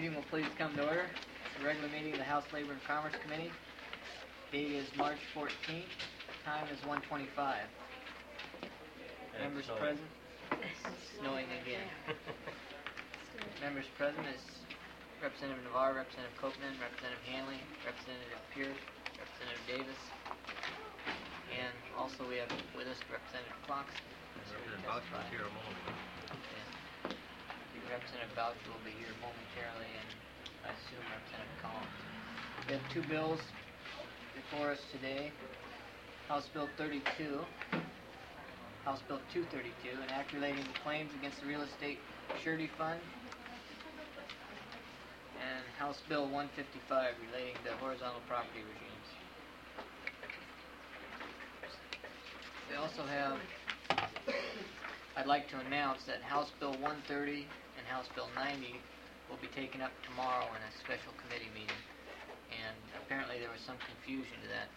Meeting will please come to order. The regular meeting of the House Labor and Commerce Committee. Date is March 14th. Time is 1:25. Members present. Snowing again. Members present is Representative Navarre, Representative Copeland, Representative Hanley, Representative Pierce, Representative Davis, and also we have with us Representative Clarkson. Representative Boucher was here a moment ago. Representative Boucher will be here momentarily, and I assume Representative Collins. We have two bills before us today. House Bill 32, House Bill 232, an act relating to claims against the Real Estate Surety Fund, and House Bill 155 relating to horizontal property regimes. We also have, I'd like to announce that House Bill 130 and House Bill 90 will be taken up tomorrow in a special committee meeting, and apparently there was some confusion to that.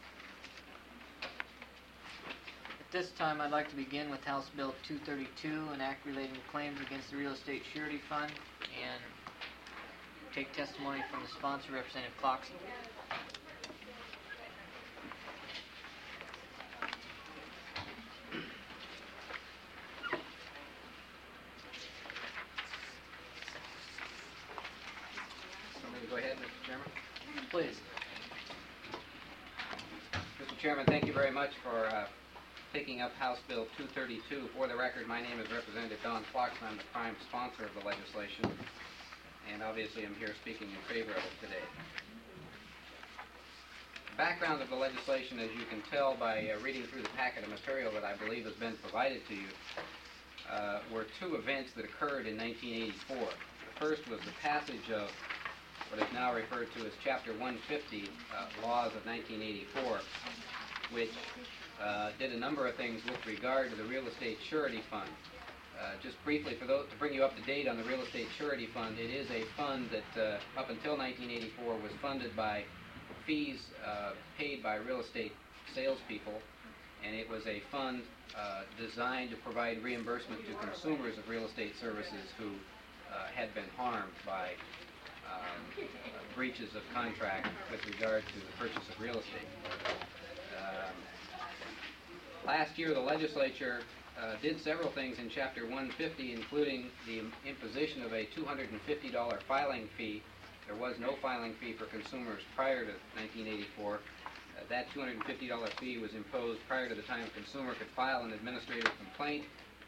At this time, I'd like to begin with House Bill 232, an act relating to claims against the Real Estate Surety Fund, and take testimony from the sponsor, Representative Clarkson. Go ahead, Mr. Chairman. Please. Mr. Chairman, thank you very much for picking up House Bill 232. For the record, my name is Representative Don Clarkson. I'm the prime sponsor of the legislation, and obviously I'm here speaking in favor of it today. The background of the legislation, as you can tell by reading through the packet of material that I believe has been provided to you, were two events that occurred in 1984. The first was the passage of what is now referred to as Chapter 150, Laws of 1984, which did a number of things with regard to the Real Estate Surety Fund. Just briefly, to bring you up to date on the Real Estate Surety Fund, it is a fund that up until 1984 was funded by fees paid by real estate salespeople, and it was a fund designed to provide reimbursement to consumers of real estate services who had been harmed by breaches of contract with regard to the purchase of real estate. Last year, the legislature did several things in Chapter 150, including the imposition of a $250 filing fee. There was no filing fee for consumers prior to 1984. That $250 fee was imposed prior to the time a consumer could file an administrative complaint.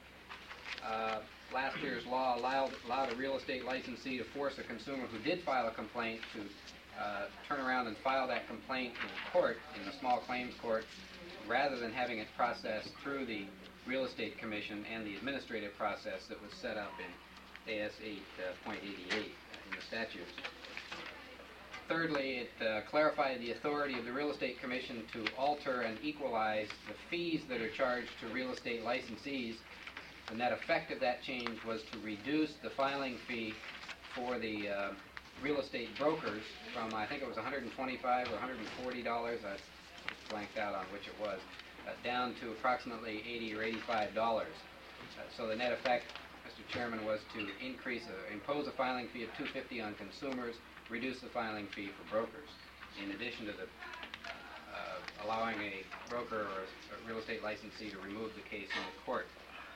Last year's law allowed a real estate licensee to force a consumer who did file a complaint to turn around and file that complaint in court, in the small claims court, rather than having it processed through the Real Estate Commission and the administrative process that was set up in AS 8.88 in the statutes. Thirdly, it clarified the authority of the Real Estate Commission to alter and equalize the fees that are charged to real estate licensees. The net effect of that change was to reduce the filing fee for the real estate brokers from, I think it was $125 or $140, I blanked out on which it was, down to approximately $80 or $85. So the net effect, Mr. Chairman, was to impose a filing fee of $250 on consumers, reduce the filing fee for brokers, in addition to the allowing a broker or a real estate licensee to remove the case in the court.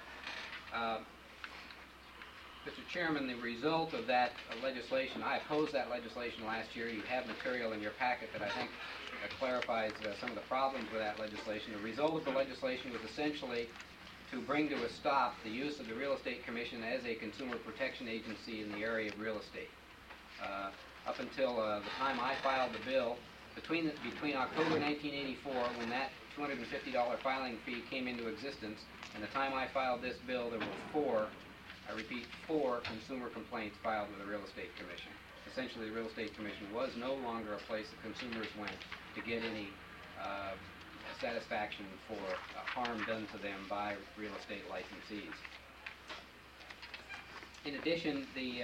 Mr. Chairman, the result of that legislation, I opposed that legislation last year. You have material in your packet that I think clarifies some of the problems with that legislation. The result of the legislation was essentially to bring to a stop the use of the Real Estate Commission as a consumer protection agency in the area of real estate. Up until the time I filed the bill, between October 1984, when that $250 filing fee came into existence, and the time I filed this bill, there were four consumer complaints filed with the Real Estate Commission. Essentially, the Real Estate Commission was no longer a place that consumers went to get any satisfaction for harm done to them by real estate licensees. In addition, the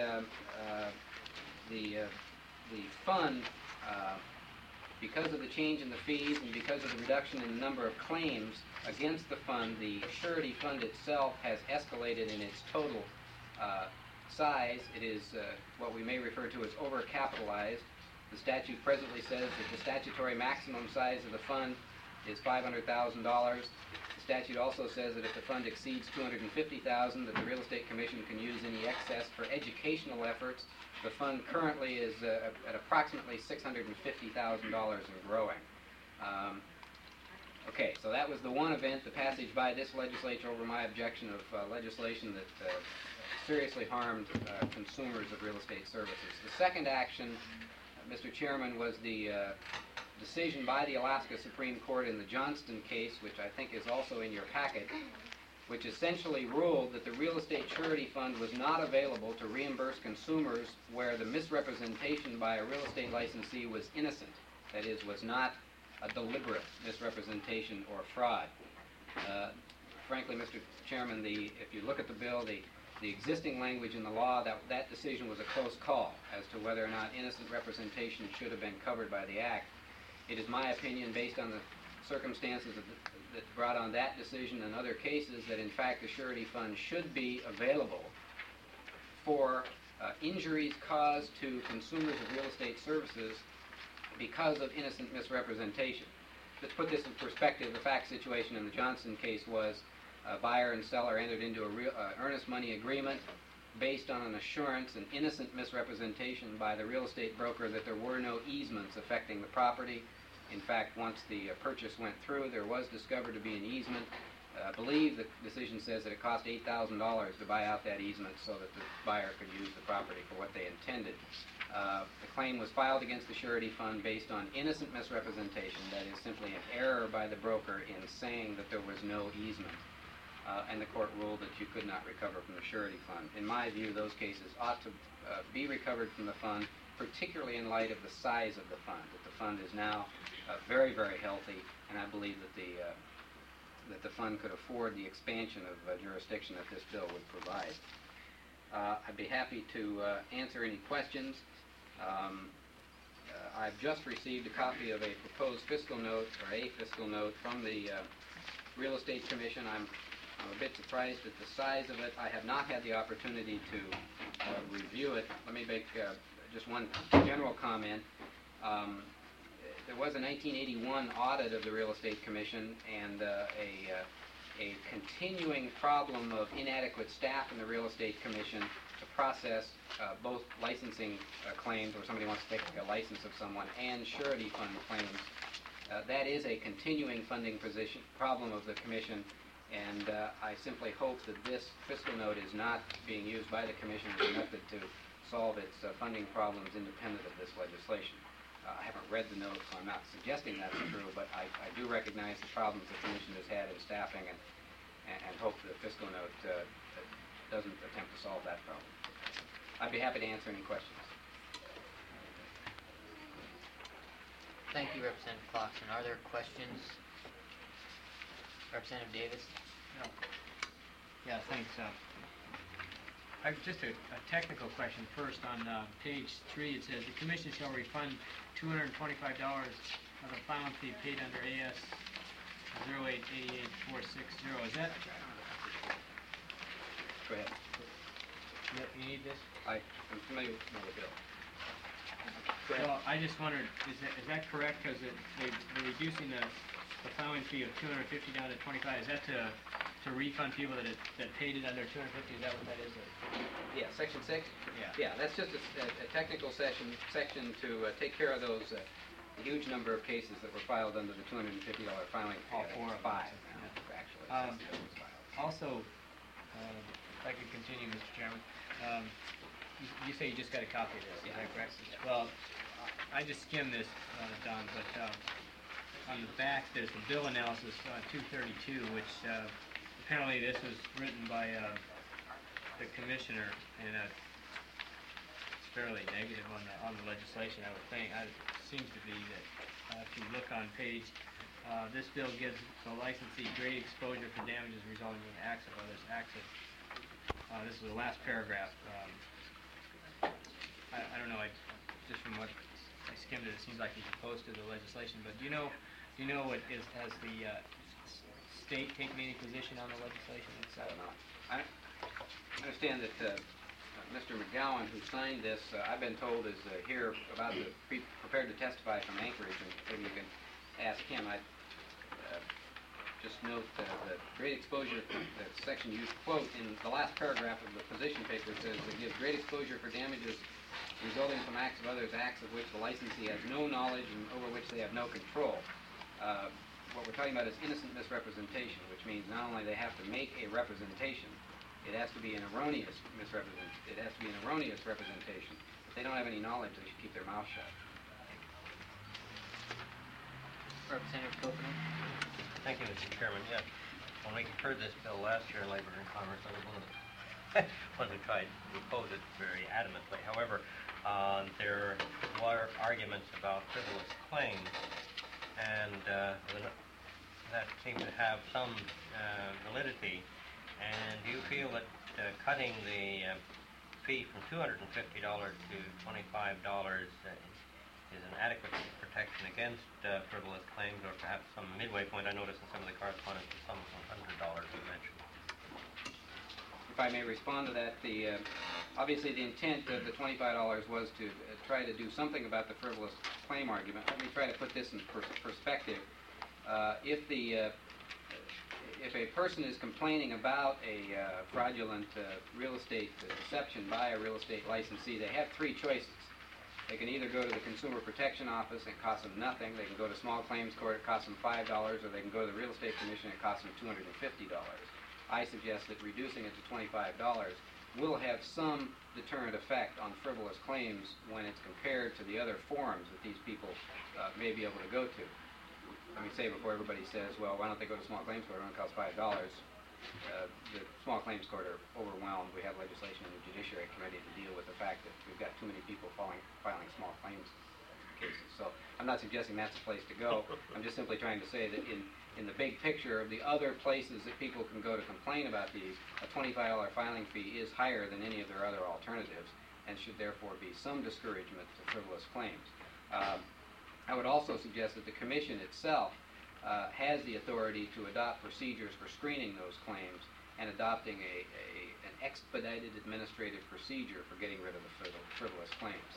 fund, because of the change in the fees and because of the reduction in the number of claims against the fund, the surety fund itself has escalated in its total size, it is what we may refer to as overcapitalized. The statute presently says that the statutory maximum size of the fund is $500,000. The statute also says that if the fund exceeds $250,000, that the Real Estate Commission can use any excess for educational efforts. The fund currently is at approximately $650,000 and growing. Okay, so that was the one event, the passage by this legislature over my objection of legislation that seriously harmed consumers of real estate services. The second action, Mr. Chairman, was the decision by the Alaska Supreme Court in the Johnston case, which I think is also in your packet, which essentially ruled that the Real Estate Surety Fund was not available to reimburse consumers where the misrepresentation by a real estate licensee was innocent. That is, was not a deliberate misrepresentation or fraud. Frankly, Mr. Chairman, if you look at the bill, the existing language in the law, that decision was a close call as to whether or not innocent representation should have been covered by the Act. It is my opinion, based on the circumstances that brought on that decision and other cases, that in fact the surety fund should be available for injuries caused to consumers of real estate services because of innocent misrepresentation. Let's put this in perspective. The fact situation in the Johnson case was a buyer and seller entered into a earnest money agreement based on an assurance, an innocent misrepresentation by the real estate broker that there were no easements affecting the property. In fact, once the purchase went through, there was discovered to be an easement. I believe the decision says that it cost $8,000 to buy out that easement so that the buyer could use the property for what they intended. The claim was filed against the surety fund based on innocent misrepresentation, that is simply an error by the broker in saying that there was no easement. And the court ruled that you could not recover from the surety fund. In my view, those cases ought to be recovered from the fund, particularly in light of the size of the fund. That the fund is now very, very healthy, and I believe that the fund could afford the expansion of jurisdiction that this bill would provide. I'd be happy to answer any questions. I've just received a copy of a proposed fiscal note, or a fiscal note, from the Real Estate Commission. I'm a bit surprised at the size of it. I have not had the opportunity to review it. Let me make just one general comment. There was a 1981 audit of the Real Estate Commission, and a continuing problem of inadequate staff in the Real Estate Commission to process both licensing claims, where somebody wants to take a license of someone, and surety fund claims. That is a continuing funding problem of the Commission, and I simply hope that this fiscal note is not being used by the Commission as a method to solve its funding problems independent of this legislation. I haven't read the note, so I'm not suggesting that's true, but I do recognize the problems the Commission has had in staffing, and hope the fiscal note doesn't attempt to solve that problem. I'd be happy to answer any questions. Thank you, Representative Clarkson. Are there questions? Representative Davis? No. Yeah, thanks. I've just a technical question first. On page 3, it says the Commission shall refund $225 of the filing fee paid under AS 0888460. Is that? Go ahead. You need this? I'm familiar with the bill. Well, I just wondered, is that correct? Because they're reducing the filing fee of $250 down to $25. Is that to refund people that paid it under $250? Is that what that is? Yeah, Section 6? Yeah. Yeah, that's just a technical section to take care of those huge number of cases that were filed under the $250 filing fee. All 4 of them. 5, actually. Also, if I could continue, Mr. Chairman, you say you just got a copy of this, is that correct? Well, I just skimmed this, Don, but on the back there's the bill analysis 232, which apparently this was written by the commissioner, and it's fairly negative on the legislation, I would think. It seems to be that if you look on page, this bill gives the licensee great exposure for damages resulting from acts of others' accident. This is the last paragraph. I don't know. Just from what I skimmed it seems like he's opposed to the legislation. But do you know what has the state taken any position on the legislation itself? I understand that Mr. McGowan, who signed this, I've been told is here about to be prepared to testify from Anchorage, and maybe you can ask him. I just note the great exposure, that section you quote in the last paragraph of the position paper says it gives great exposure for damages resulting from acts of others, acts of which the licensee has no knowledge and over which they have no control. What we're talking about is innocent misrepresentation, which means not only they have to make a representation, it has to be an erroneous representation. If they don't have any knowledge, they should keep their mouth shut. Representative Copeland. Thank you, Mr. Chairman. Yeah, when we heard this bill last year in Labor and Commerce, I was one who tried to oppose it very adamantly. However, there were arguments about frivolous claims, and that seemed to have some validity. And do you feel that cutting the fee from $250 to $25 is an adequate protection against frivolous claims, or perhaps some midway point? I noticed in some of the correspondence the sum of $100 you mentioned. If I may respond to that, obviously the intent of the $25 was to try to do something about the frivolous claim argument. Let me try to put this in perspective. If a person is complaining about a fraudulent real estate deception by a real estate licensee, they have three choices. They can either go to the Consumer Protection Office and it costs them nothing. They can go to small claims court, it costs them $5, or they can go to the Real Estate Commission, it costs them $250. I suggest that reducing it to $25 will have some deterrent effect on frivolous claims when it's compared to the other forums that these people may be able to go to. Let me say before everybody says, well, why don't they go to small claims court? It only costs $5. The small claims court are overwhelmed. We have legislation in the Judiciary Committee to deal with the fact that we've got too many people filing small claims cases. So I'm not suggesting that's a place to go. I'm just simply trying to say that in the big picture of the other places that people can go to complain about these, a $25 filing fee is higher than any of their other alternatives and should therefore be some discouragement to frivolous claims. I would also suggest that the Commission itself has the authority to adopt procedures for screening those claims and adopting an expedited administrative procedure for getting rid of the frivolous claims.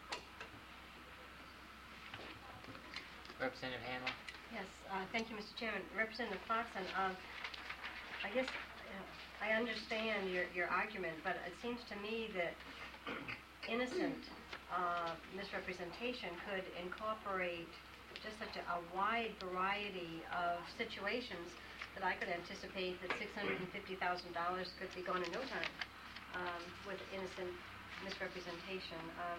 Representative Hanwell. Yes, thank you, Mr. Chairman. Representative Clarkson, I guess I understand your argument, but it seems to me that innocent misrepresentation could incorporate just such a wide variety of situations that I could anticipate that $650,000 could be gone in no time with innocent misrepresentation.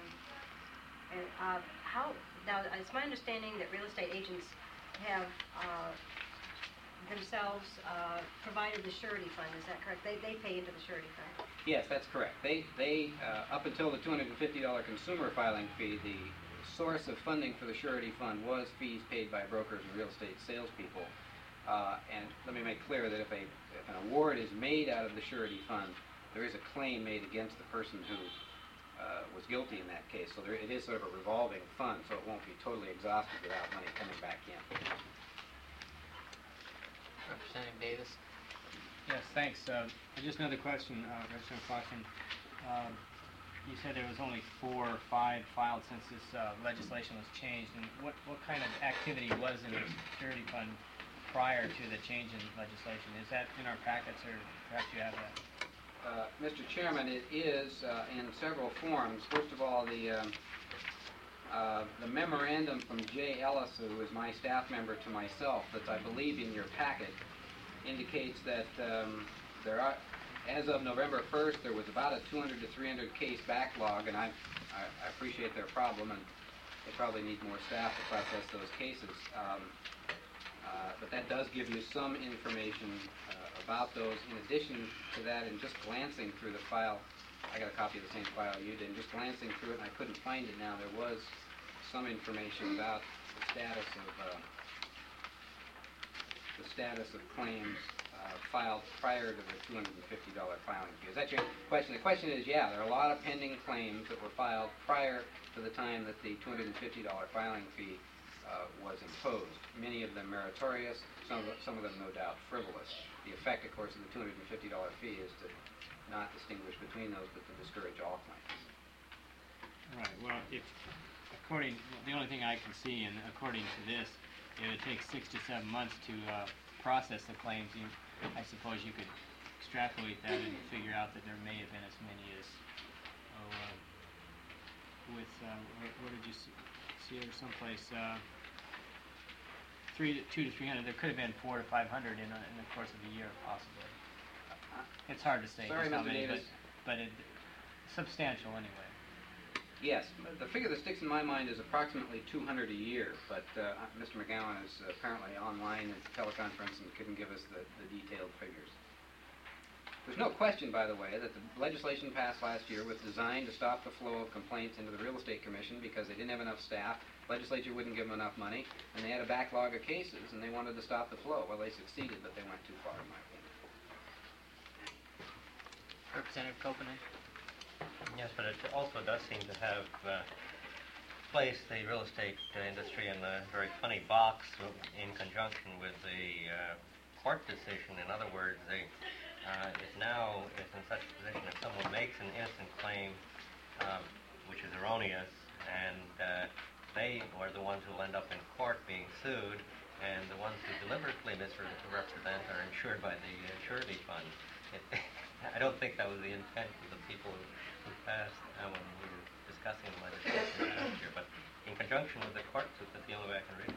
Now, it's my understanding that real estate agents have themselves provided the surety fund. Is that correct? They pay into the surety fund. Yes, that's correct. They up until the $250 consumer filing fee, the source of funding for the surety fund was fees paid by brokers and real estate salespeople. And let me make clear that if an award is made out of the surety fund, there is a claim made against the person who was guilty in that case. So it is sort of a revolving fund, so it won't be totally exhausted without money coming back in. Representative Davis. Yes, thanks. Just another question, Representative Clarkson. You said there was only 4 or 5 filed since this legislation was changed, and what kind of activity was in the security fund prior to the change in legislation? Is that in our packets, or perhaps you have that? Mr. Chairman, it is in several forms. First of all, the memorandum from Jay Ellis, who is my staff member to myself, that's I believe in your packet, indicates that there are, as of November 1st, there was about a 200 to 300 case backlog, and I appreciate their problem, and they probably need more staff to process those cases. But that does give you some information about those. In addition to that, and just glancing through the file, I got a copy of the same file you did, and just glancing through it, and I couldn't find it now, there was some information about the status of claims filed prior to the $250 filing fee. Is that your question? The question is, yeah, there are a lot of pending claims that were filed prior to the time that the $250 filing fee was imposed. Many of them meritorious, some of them no doubt frivolous. The effect, of course, of the $250 fee is to not distinguish between those, but to discourage all claims. Right, well, the only thing I can see, and according to this, it would take 6 to 7 months to process the claims. I suppose you could extrapolate that and figure out that there may have been as many as, where did you see it someplace, 200 to 300, there could have been 400 to 500 in the course of a year, possibly. It's hard to say Sorry, just how Mr. many, Davis. but substantial anyway. Yes, the figure that sticks in my mind is approximately 200 a year, but Mr. McGowan is apparently online at the teleconference and couldn't give us the detailed figures. There's no question, by the way, that the legislation passed last year was designed to stop the flow of complaints into the Real Estate Commission because they didn't have enough staff, legislature wouldn't give them enough money, and they had a backlog of cases, and they wanted to stop the flow. Well, they succeeded, but they went too far, in my opinion. Representative Copeland? Yes, but it also does seem to have placed the real estate industry in a very funny box in conjunction with the court decision. In other words, it now is in such a position if someone makes an innocent claim, which is erroneous, and they are the ones who will end up in court being sued, and the ones who deliberately misrepresent are insured by the surety fund. I don't think that was the intent of the people who passed when we were discussing the legislation last year, but in conjunction with the court suit, that's the only way I can read it.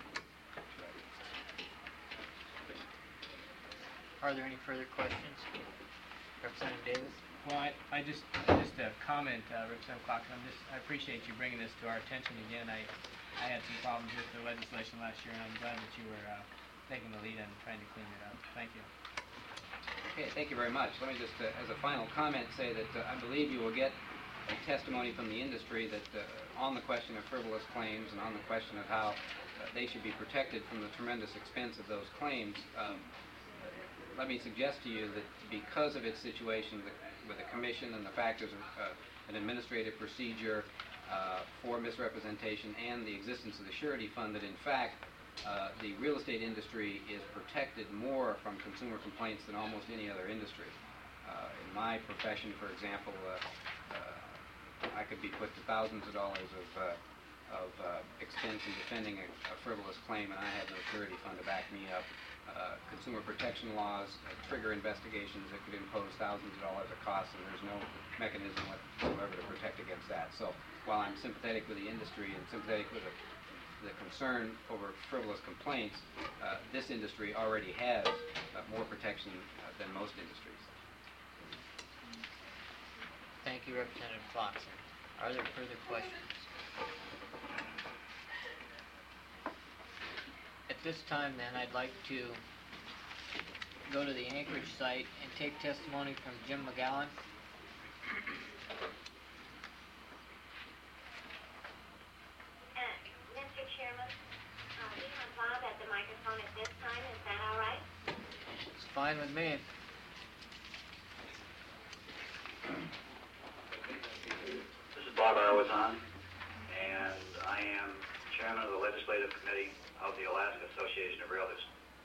Are there any further questions? Representative Davis? Well, I just a comment, Representative Clark, I appreciate you bringing this to our attention again. I had some problems with the legislation last year, and I'm glad that you were taking the lead and trying to clean it up. Thank you. Okay, thank you very much. Let me just, as a final comment, say that I believe you will get a testimony from the industry that on the question of frivolous claims and on the question of how they should be protected from the tremendous expense of those claims. Let me suggest to you that because of its situation with the commission and the fact there's an administrative procedure for misrepresentation and the existence of the surety fund, that in fact the real estate industry is protected more from consumer complaints than almost any other industry. In my profession, for example, I could be put to thousands of dollars of expense in defending a frivolous claim, and I have no surety fund to back me up. Consumer protection laws trigger investigations that could impose thousands of dollars of costs, and there's no mechanism whatsoever to protect against that. So while I'm sympathetic with the industry and sympathetic with the concern over frivolous complaints, this industry already has more protection than most industries. Thank you, Representative Clarkson. Are there further questions? At this time, then, I'd like to go to the Anchorage site and take testimony from Jim McGowan. Mr. Chairman, we have Bob at the microphone at this time. Is that all right? It's fine with me. This is Bob Arwazan, and I am chairman of the Legislative Committee of the Alaska Association of Realtors.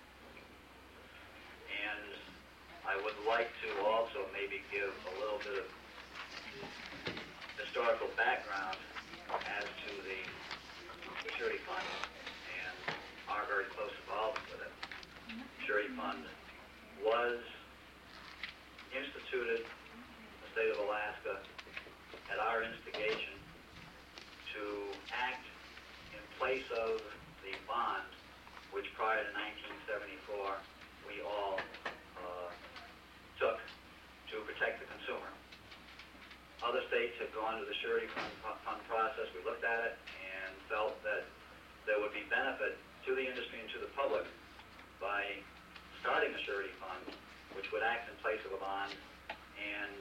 And I would like to also maybe give a little bit of historical background as to the surety fund and our very close involvement with it. The surety fund was instituted in the state of Alaska at our instigation to act in place of the bond, which prior to 1974 we all took to protect the consumer. Other states have gone to the surety fund process. We looked at it and felt that there would be benefit to the industry and to the public by starting a surety fund, which would act in place of a bond and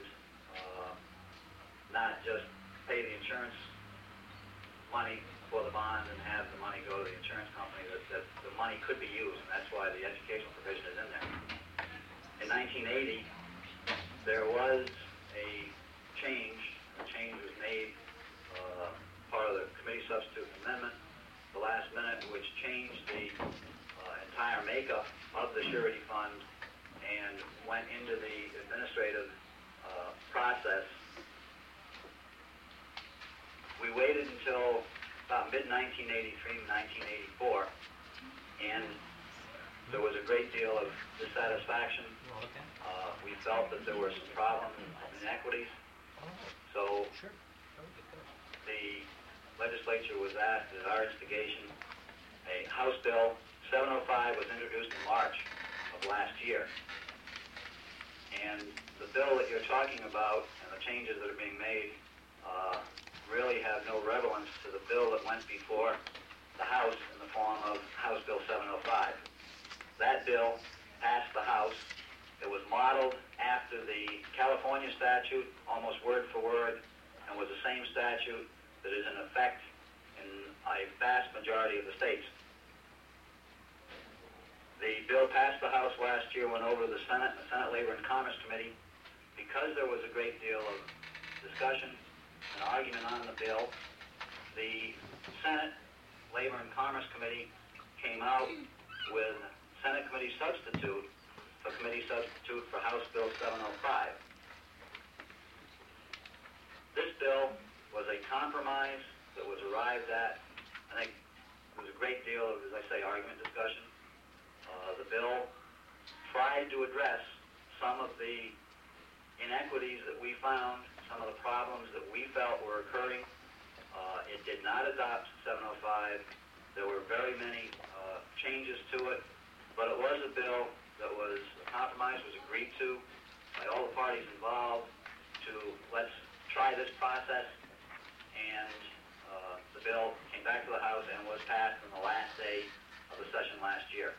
not just pay the insurance money for the bond and have the money go to the insurance company, that the money could be used, and that's why the educational provision is in there. In 1980, there was a change. The change was made part of the committee substitute amendment, the last minute, which changed the entire makeup of the surety fund and went into the administrative process, we waited until about mid-1983, 1984, and there was a great deal of dissatisfaction. We felt that there were some problems and inequities, so the legislature was asked, at our instigation, a House Bill 705 was introduced in March of last year. And the bill that you're talking about and the changes that are being made really have no relevance to the bill that went before the House in the form of House Bill 705. That bill passed the House. It was modeled after the California statute, almost word for word, and was the same statute that is in effect in a vast majority of the states. The bill passed the House last year, went over to the Senate and the Senate Labor and Commerce Committee. Because there was a great deal of discussion and argument on the bill, the Senate Labor and Commerce Committee came out with Senate Committee Substitute, a committee substitute for House Bill 705. This bill was a compromise that was arrived at. I think there was a great deal of, as I say, argument, discussion. The bill tried to address some of the inequities that we found, some of the problems that we felt were occurring. It did not adopt 705. There were very many changes to it, but it was a bill that was a compromise, was agreed to by all the parties involved to let's try this process, and the bill came back to the House and was passed on the last day of the session last year.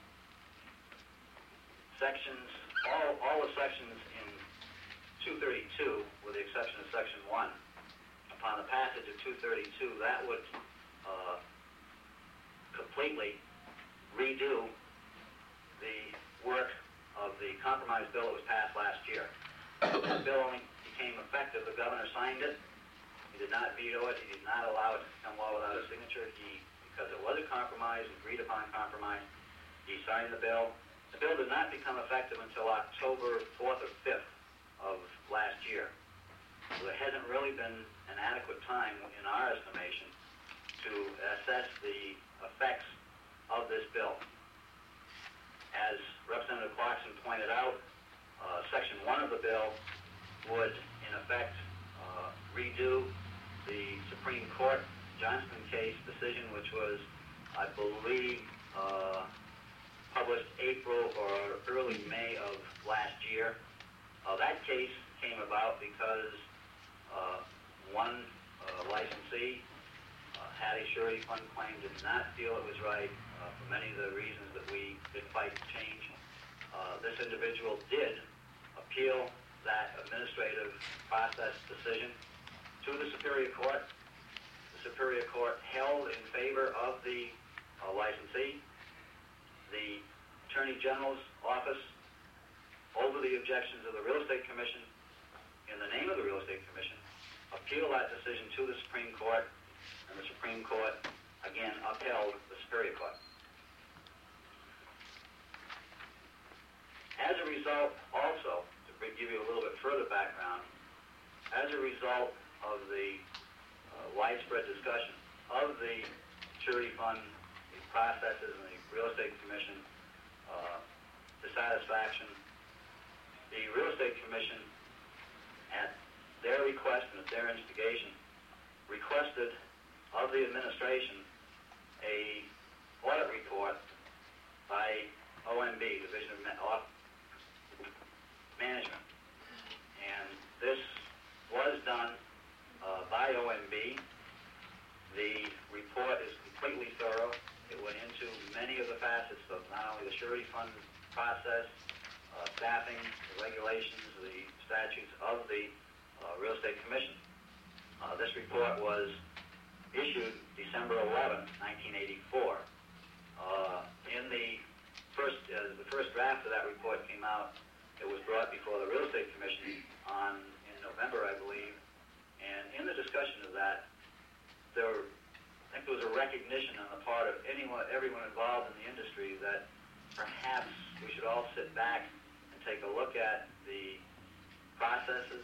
All the sections in 232, with the exception of section 1, upon the passage of 232, that would completely redo the work of the compromise bill that was passed last year. The bill only became effective, the governor signed it. He did not veto it. He did not allow it to become law without a signature. Because it was a compromise, agreed upon compromise, he signed the bill. The bill did not become effective until October 4th or 5th of last year. So there hasn't really been an adequate time, in our estimation, to assess the effects of this bill. As Representative Clarkson pointed out, Section 1 of the bill would, in effect, redo the Supreme Court Johnston case decision, which was, I believe, published April or early May of last year. That case came about because one licensee had a surety fund claim, did not feel it was right for many of the reasons that we did fight to change. This individual did appeal that administrative process decision to the Superior Court. The Superior Court held in favor of the licensee. The Attorney General's office, over the objections of the Real Estate Commission, in the name of the Real Estate Commission, appealed that decision to the Supreme Court, and the Supreme Court, again, upheld the Superior Court. As a result, also, to give you a little bit further background, as a result of the widespread discussion of the surety fund, the processes, and the Real Estate Commission dissatisfaction, the Real Estate Commission, at their request and at their instigation, requested of the administration a audit report by OMB, Division of Management. And this was done by OMB. The report is completely thorough. It went into many of the facets of not only the surety fund process, staffing, the regulations, the statutes of the Real Estate Commission. This report was issued December 11, 1984. In the first draft of that report came out, it was brought before the Real Estate Commission in November, I believe. And in the discussion of that, I think there was a recognition on the part of everyone involved in the industry that perhaps we should all sit back and take a look at the processes,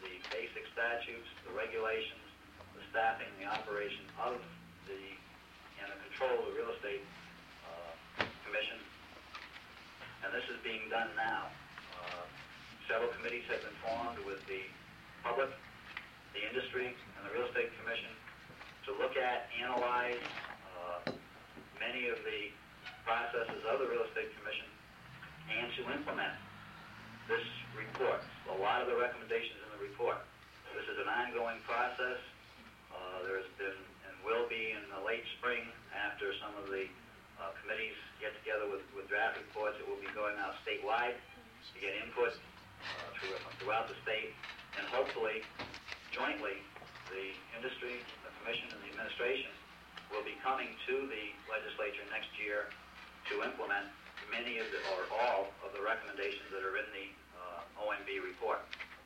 the basic statutes, the regulations, the staffing, the operation of and the control of the real estate commission. And this is being done now. Several committees have been formed with the public, the industry, and the real estate commission to look at, analyze many of the processes of the real estate commission and to implement this report. A lot of the recommendations in the report. This is an ongoing process. There's been and will be in the late spring after some of the committees get together with draft reports. It will be going out statewide to get input throughout the state, and hopefully jointly the industry, the commission, and the administration will be coming to the legislature next year to implement many of the, or all of the recommendations that are in the OMB report.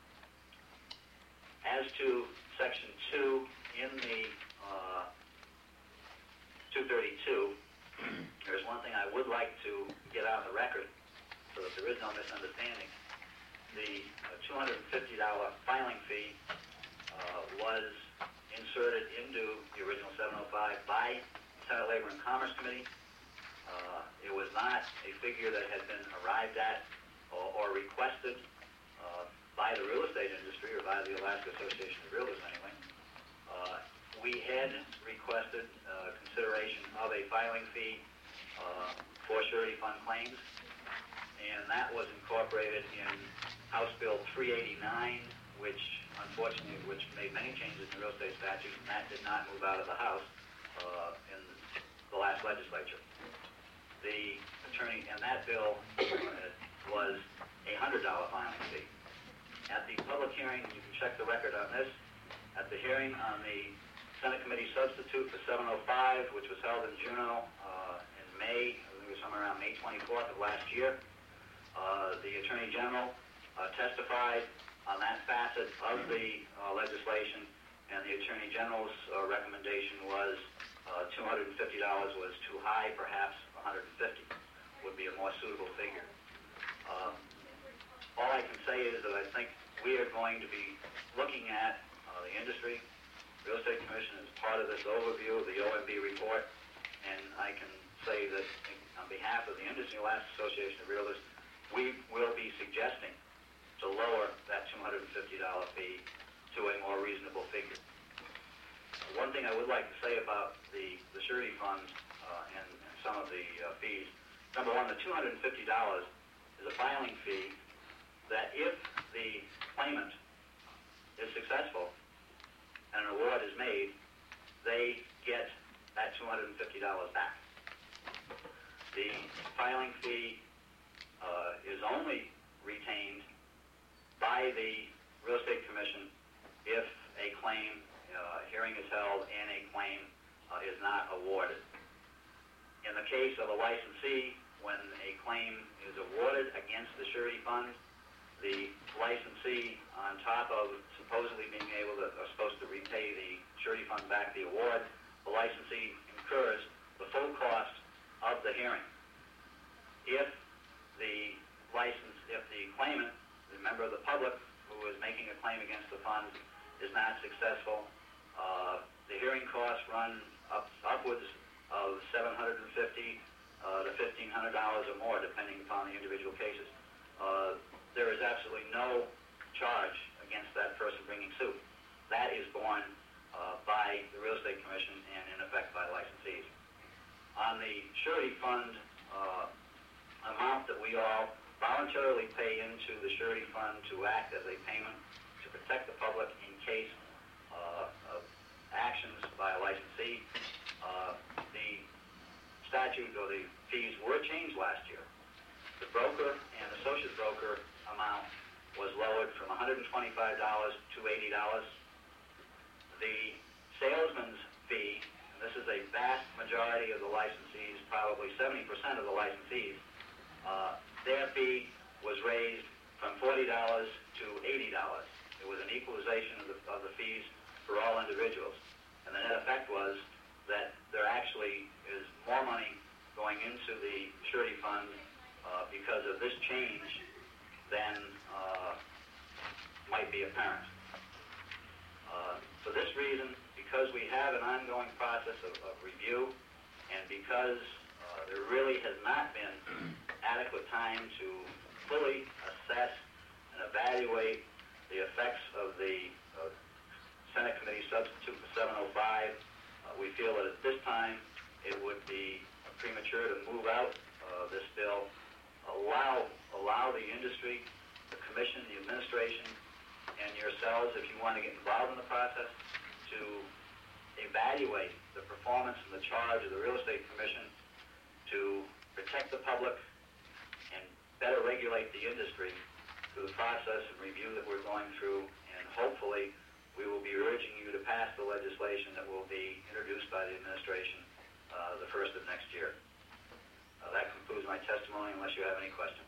As to Section 2 in the 232, there's one thing I would like to get on the record so that there is no misunderstanding. The $250 filing fee was inserted into the original 705 by Senate Labor and Commerce Committee. It was not a figure that had been arrived at or requested by the real estate industry or by the Alaska Association of Realtors anyway. We had requested consideration of a filing fee for surety fund claims, and that was incorporated in House Bill 389, which made many changes in the real estate statute, and that did not move out of the House in the last legislature. The attorney, and that bill was a $100 filing fee. At the public hearing, you can check the record on this, at the hearing on the Senate Committee substitute for 705, which was held in Juneau in May, I think it was somewhere around May 24th of last year, the Attorney General testified on that facet of the legislation, and the Attorney General's recommendation was $250 was too high, perhaps $150 would be a more suitable figure. All I can say is that I think we are going to be looking at the industry. Real Estate Commission is part of this overview of the OMB report, and I can say that on behalf of the Industry Alaska Association of Realtors, we will be suggesting to lower that $250 fee to a more reasonable figure. One thing I would like to say about the surety funds and some of the fees. Number one, the $250 is a filing fee that if the claimant is successful and an award is made, they get that $250 back. The filing fee is only retained by the Real Estate Commission if a claim, hearing is held and a claim is not awarded. In the case of a licensee, when a claim is awarded against the surety fund, the licensee, on top of supposedly being able to, supposed to repay the surety fund back the award, the licensee incurs the full cost of the hearing. If the claimant, the member of the public who is making a claim against the fund, is not successful, the hearing costs run upwards of $750 to $1,500 or more, depending upon the individual cases. There is absolutely no charge against that person bringing suit. That is borne by the Real Estate Commission and, in effect, by licensees. On the surety fund amount that we all voluntarily pay into the surety fund to act as a payment to protect the public in case of actions by a licensee, the statute or the fees were changed last year. The broker and associate broker amount was lowered from $125 to $80. The salesman's fee, and this is a vast majority of the licensees, probably 70% of the licensees, their fee was raised from $40 to $80. It was an equalization of the fees for all individuals. And the net effect was that there actually is more money going into the surety fund because of this change than might be apparent. reason, because we have an ongoing process of review, and because there really has not been adequate time to fully assess and evaluate the effects of the Senate Committee substitute for 705, we feel that at this time it would be premature to move out this bill, allow the industry, the commission, the administration, and yourselves, if you want to get involved in the process, to evaluate the performance and the charge of the Real Estate Commission to protect the public and better regulate the industry through the process and review that we're going through, and hopefully we will be urging you to pass the legislation that will be introduced by the administration the first of next year. That concludes my testimony unless you have any questions.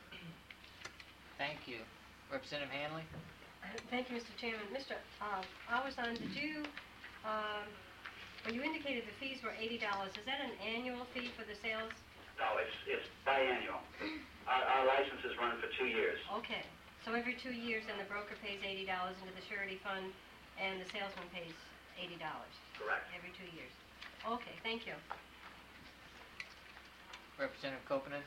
Thank you. Representative Hanley? Thank you, Mr. Chairman. Mr. Awazan, did you, when you indicated the fees were $80, is that an annual fee for the sales? No, it's biannual. Our licenses run for 2 years. Okay, so every 2 years, then the broker pays $80 into the surety fund, and the salesman pays $80? Correct. Every 2 years. Okay, thank you. Representative Kopenen?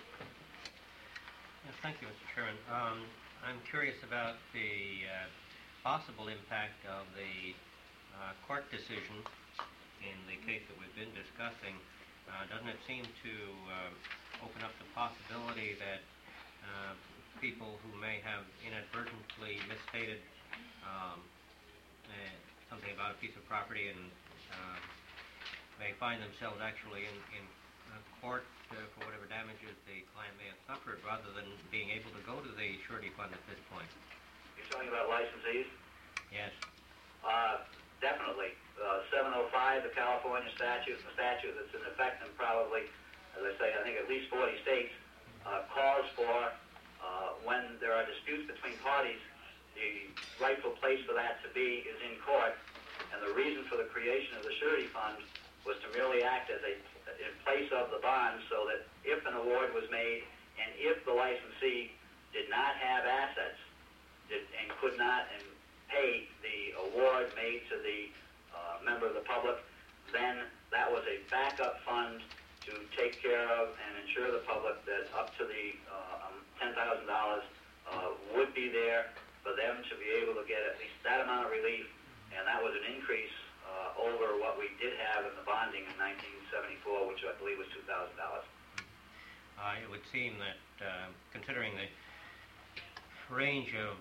Yes, thank you, Mr. Chairman. I'm curious about the possible impact of the court decision in the case that we've been discussing. Doesn't it seem to open up the possibility that people who may have inadvertently misstated something about a piece of property and may find themselves actually in court for whatever damages the client may have suffered, rather than being able to go to the surety fund at this point? You're talking about licensees? Yes. Definitely. 705, the California statute, the statute that's in effect in probably, as I say, I think at least 40 states, calls for when there are disputes between parties, the rightful place for that to be is in court, and the reason for the creation of the surety fund was to merely act as in place of the bond, so that if an award was made and if the licensee did not have assets and could not pay the award made to the member of the public, then that was a backup fund to take care of and ensure the public that up to the $10,000 would be there for them to be able to get at least that amount of relief, and that was an increase over what we did have in the bonding in 1974, which I believe was $2,000. It would seem that, considering the range of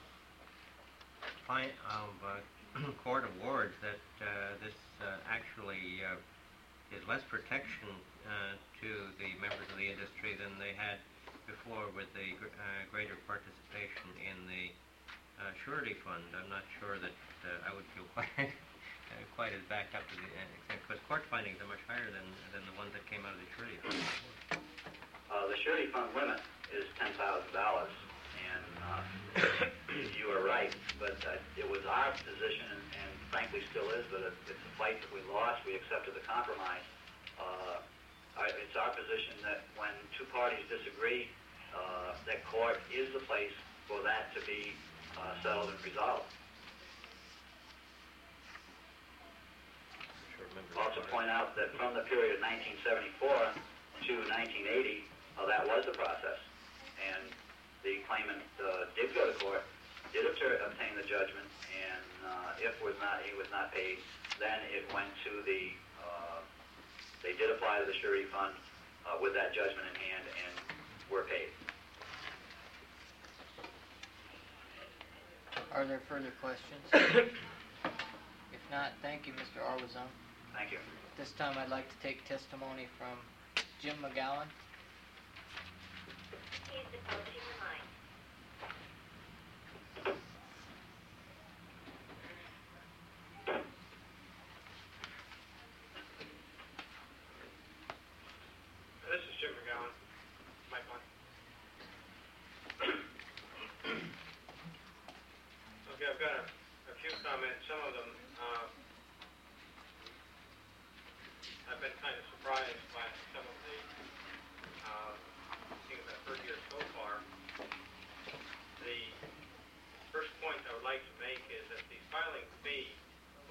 court awards, that this actually is less protection to the members of the industry than they had before with the greater participation in the surety fund. I'm not sure that I would feel quite as backed up to the extent, because court findings are much higher than the ones that came out of the surety fund. The surety fund limit is $10,000, and you are right, but it was our position, and frankly still is, but it's a fight that we lost. We accepted the compromise. It's our position that when two parties disagree, that court is the place for that to be settled and resolved. I'll also point out that from the period of 1974 to 1980, that was the process, and the claimant did go to court, did obtain the judgment, and if he was not paid, then it went to the, they did apply to the surety fund with that judgment in hand and were paid. Are there further questions? If not, thank you, Mr. Awazan. Thank you. This time I'd like to take testimony from Jim McGowan. He's approaching the mic. This is Jim McGowan. Mic on. Okay, I've got a few comments. Some of them I've been kind of surprised by some of the things I've heard here so far. The first point I would like to make is that the filing fee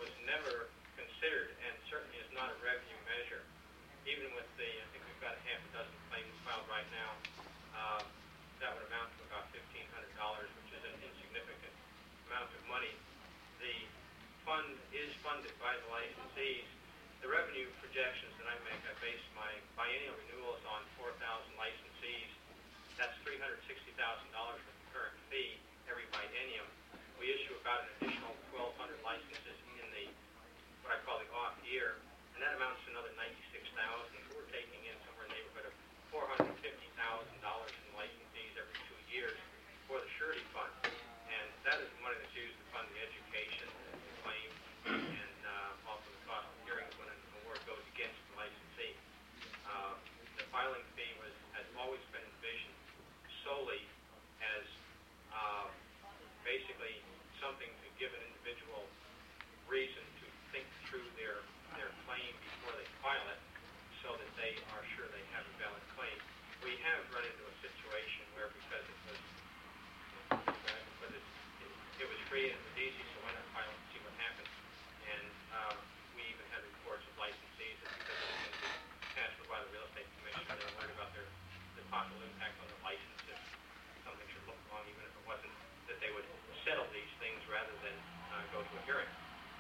funded by the licensees. The revenue projections that I make, I base my biennial renewals on 4,000 licensees. That's $360,000 with the current fee every biennium. We issue about an additional 1,200 licenses in the, what I call the off year, and that amounts to another 96,000. So we're taking in somewhere in the neighborhood of $450,000 in license fees every 2 years for the surety fund. And that is the money that's used to fund the education, the claim, and also the cost of hearings when an award goes against the licensee. The filing fee has always been envisioned solely as basically something to give an individual reason to think through their claim before they file it, so that they are sure they have a valid claim. We have run into a situation where, because it was free and it was easy, so why not file and see what happens? And we even had reports of licensees that because it was going to be passed by the real estate commission, they were worried about the possible impact on the license if something should look wrong, even if it wasn't, that they would settle these things rather than go to a hearing.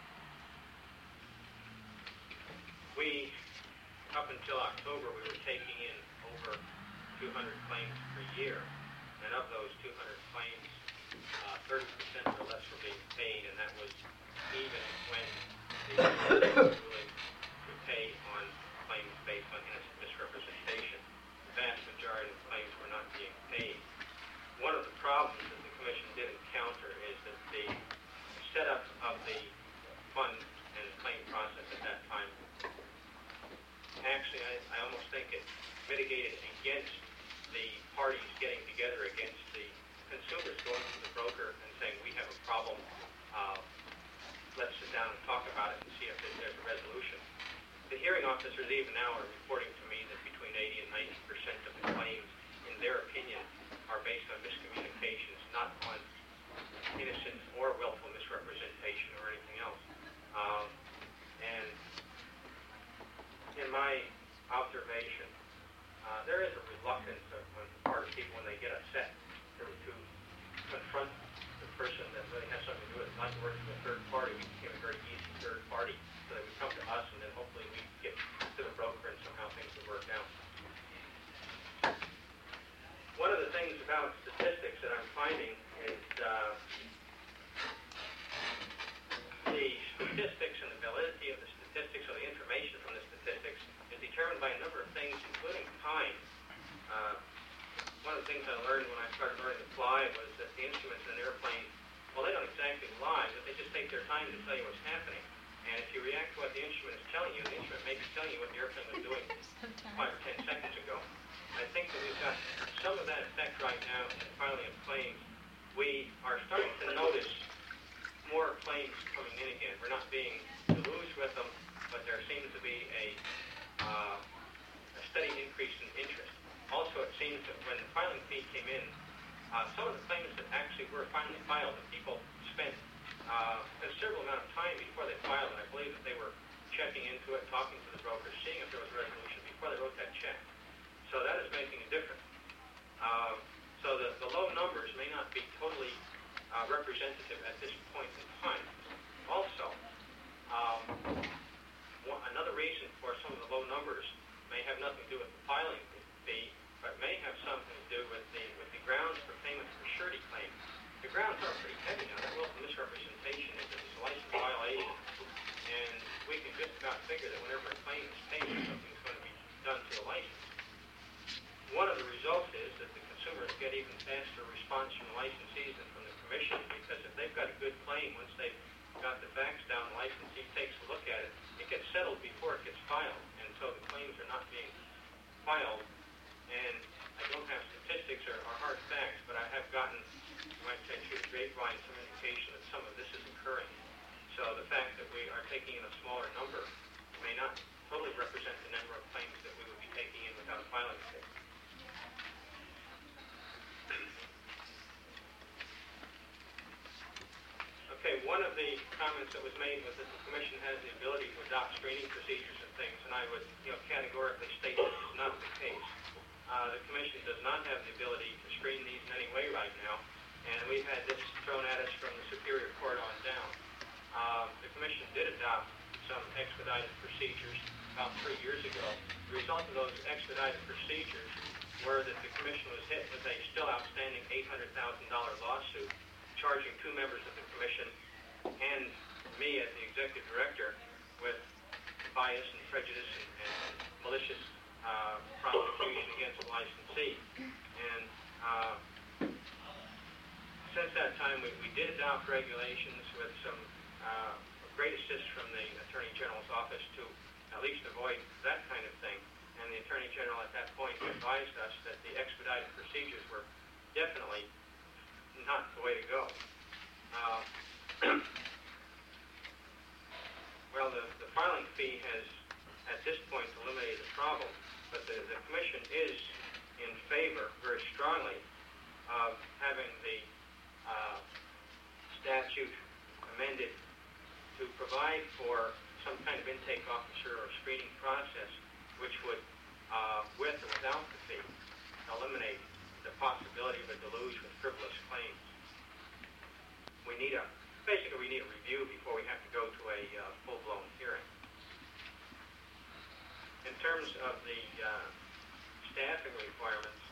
We, up until October, we were taking in over 200 claims per year, and of those 200 claims, 30% or less were being paid, and that was even when the was willing to pay on claims based on innocent misrepresentation. The vast majority of claims were not being paid. One of the problems that the Commission did encounter is that the setup of the fund and claim process at that time, actually, I almost think it mitigated against the parties getting together against the consumers going to the broker and saying, we have a problem, let's sit down and talk about it and see if there's a resolution. The hearing officers even now are reporting to me that between 80 and 90% of the claims, in their opinion, are based on miscommunications, not on innocent or willful misrepresentation or anything else. And in my observation, there is a reluctance on the part of people when they get upset to confront the person that really has something to do with it, not to work with a third party. We became a very easy third party, so they would come to us, and then hopefully we get to the broker, and somehow things would work out. One of the things about statistics that I'm finding is the statistics and the validity of the statistics, or the information from the statistics, is determined by a number of things, including time. One of the things I learned when I started learning to fly was that the instruments in an airplane, well, they don't exactly lie, but they just take their time to tell you what's happening. And if you react to what the instrument is telling you, the instrument may be telling you what the airplane was doing 5 or 10 seconds ago. I think that we've got some of that effect right now in the filing of claims. We are starting to notice more claims coming in again. We're not being deluged with them, but there seems to be a steady increase in interest. Also, it seems that when the filing fee came in, some of the claims that actually were finally filed, that people spent a considerable amount of time before they filed, and I believe that they were checking into it, talking to the broker, seeing if there was a resolution before they wrote that check. So that is making a difference. So the low numbers may not be totally representative at this point in time. Also, another reason for some of the low numbers may have nothing to do with the filing fee, but may have something to do with the grounds for payment for surety claim. The grounds are pretty heavy now. That willful misrepresentation is a license violation, and we can just about figure that whenever a claim is paid, something's going to be done to the license. One of the results is that the consumers get even faster response from the licensees and from the commission, because if they've got a good claim, once they've got the facts down, the licensee takes a look at it, it gets settled before it gets filed, and so the claims are not being filed. And I don't have statistics or hard facts, but I have gotten, you might say, through the grapevine, some indication that some of this is occurring. So the fact that we are taking in a smaller number may not totally represent the number of claims that we would be taking in without a filing fee. Okay, one of the comments that was made was that the Commission has the ability to adopt screening procedures and things, and I would categorically state this is not the case. The Commission does not have the ability to screen these in any way right now, and we've had this thrown at us from the Superior Court on down. The commission did adopt some expedited procedures about 3 years ago. The result of those expedited procedures were that the commission was hit with a still outstanding $800,000 lawsuit charging 2 members of the commission and me as the executive director with bias and prejudice and malicious prosecution against the licensee. And since that time, we did adopt regulations with some great assist from the Attorney General's office to at least avoid that kind of thing. And the Attorney General at that point advised us that the expedited procedures were definitely not the way to go. Well, the filing fee has, at this point, eliminated the problem, but the Commission is in favor, very strongly, of having the statute amended to provide for some kind of intake officer or screening process which would, with or without the fee, eliminate the possibility of a deluge with frivolous claims. Basically we need a review before we have to go to a full-blown hearing. In terms of the staffing requirements,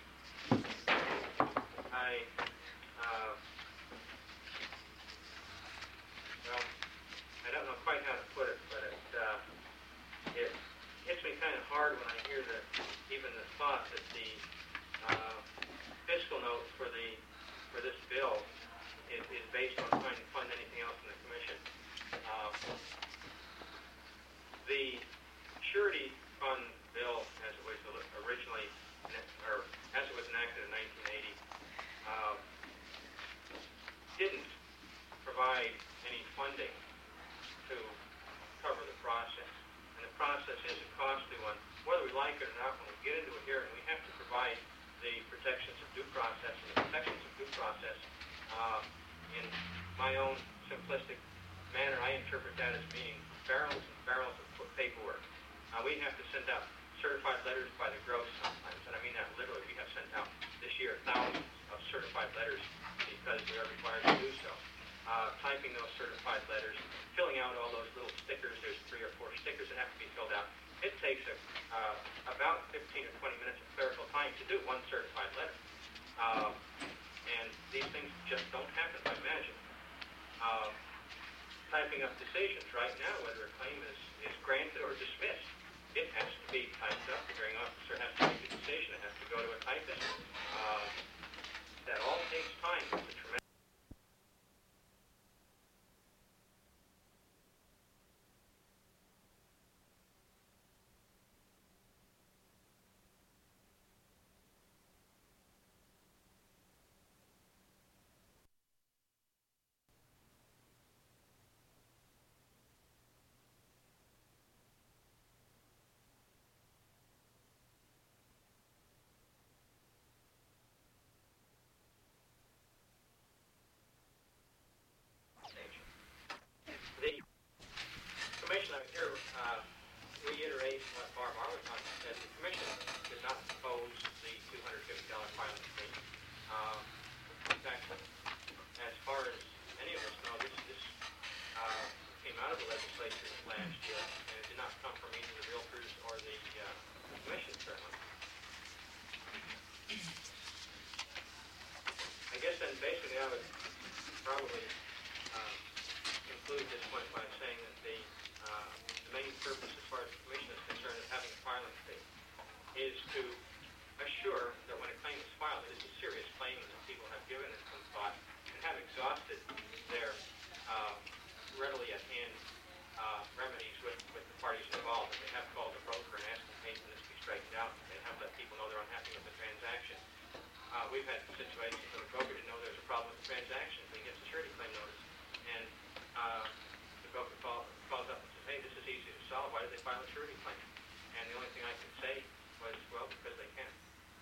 I don't know quite how to put it, but it hits me kind of hard when I hear even the thought that the fiscal note for this bill is based on trying to fund anything else in the commission. The surety fund bill, as it was originally, or as it was enacted in 1980, didn't provide any funding to cover the process. And the process is a costly one. Whether we like it or not, when we get into a hearing, we have to provide the protections of due process. And the protections of due process, in my own simplistic manner, I interpret that as meaning barrels and barrels of paperwork. We have to send out certified letters by the gross sometimes, and I mean that literally. We have sent out this year thousands of certified letters because we are required to do so. Typing those certified letters, filling out all those little stickers. There's 3 or 4 stickers that have to be filled out. It takes about 15 or 20 minutes of clerical time to do one certified letter. And these things just don't happen by magic. Typing up decisions right now, whether a claim is granted or dismissed, it has to be typed up. The hearing officer has to make a decision. It has to go to a typist. That all takes time. It's a tremendous The commission out here reiterates what Barb Arlington said. The commission did not propose the $250 filing fee. In fact, as far as any of us know, this came out of the legislature last year, and it did not come from either the realtors or the commission, certainly. I guess then basically I would probably conclude this point by saying that the main purpose as far as the commission is concerned of having a filing fee is to assure that when a claim is filed, it is a serious claim and that people have given it some thought and have exhausted their readily at hand remedies with the parties involved. That they have called the broker and asked them, hey, can this be straightened out? They have let people know they're unhappy with the transaction. We've had situations where the broker didn't know there was a problem with the transaction. He gets a surety claim notice, and the broker calls up and says, hey, this is easy to solve. Why did they file a surety claim? And the only thing I could say was, well, because they can.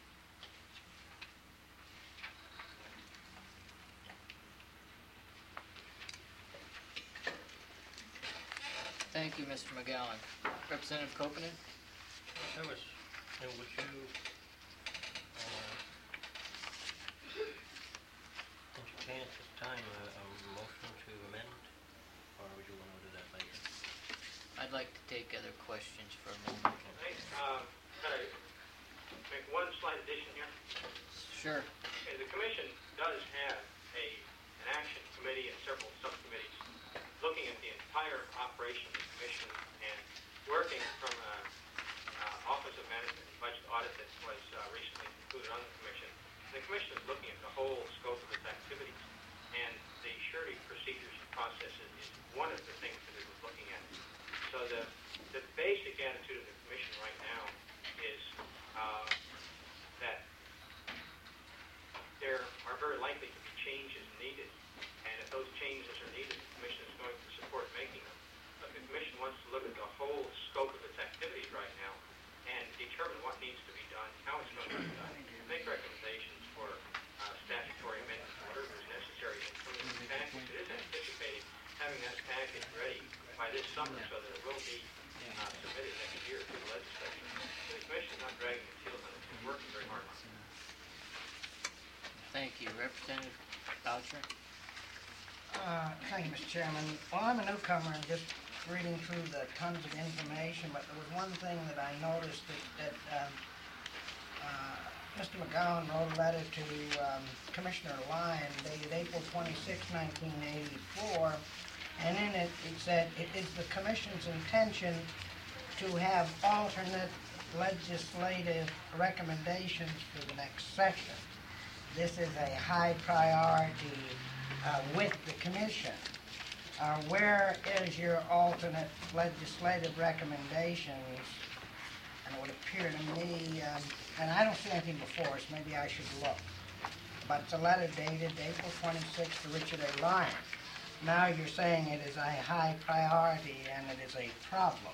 Thank you, Mr. McGowan. Representative Kopenen? Would you entertain at this time a motion to amend like to take other questions for a moment. Can I make one slight addition here? Sure. Okay, the commission does have an action committee and several subcommittees looking at the entire operation of the commission and working from an Office of Management and Budget audit that was recently concluded on the commission. The commission is looking at the whole scope of its activities, and the surety procedures and processes is one of the things that it was looking at. So the basic attitude of the commission right now is that there are very likely to be changes needed, and if those changes are needed, the commission is going to support making them. But the commission wants to look at the whole scope of its activities right now and determine what needs to be done, how it's going to be done, make recommendations for statutory amendments, whatever is necessary in terms of the package. It is anticipating having that package ready by this summer so that it will be submitted next year to the legislature. So the commission is not dragging its heels on it. It's working very hard on it. Thank you. Representative Boucher? Thank you, Mr. Chairman. Well, I'm a newcomer and just reading through the tons of information, but there was one thing that I noticed that Mr. McGowan wrote a letter to Commissioner Lyon dated April 26, 1984, and in it said, it is the Commission's intention to have alternate legislative recommendations for the next session. This is a high priority with the Commission. Where is your alternate legislative recommendations? And it would appear to me, and I don't see anything before us, maybe I should look, but it's a letter dated April 26th to Richard A. Lyon. Now you're saying it is a high priority and it is a problem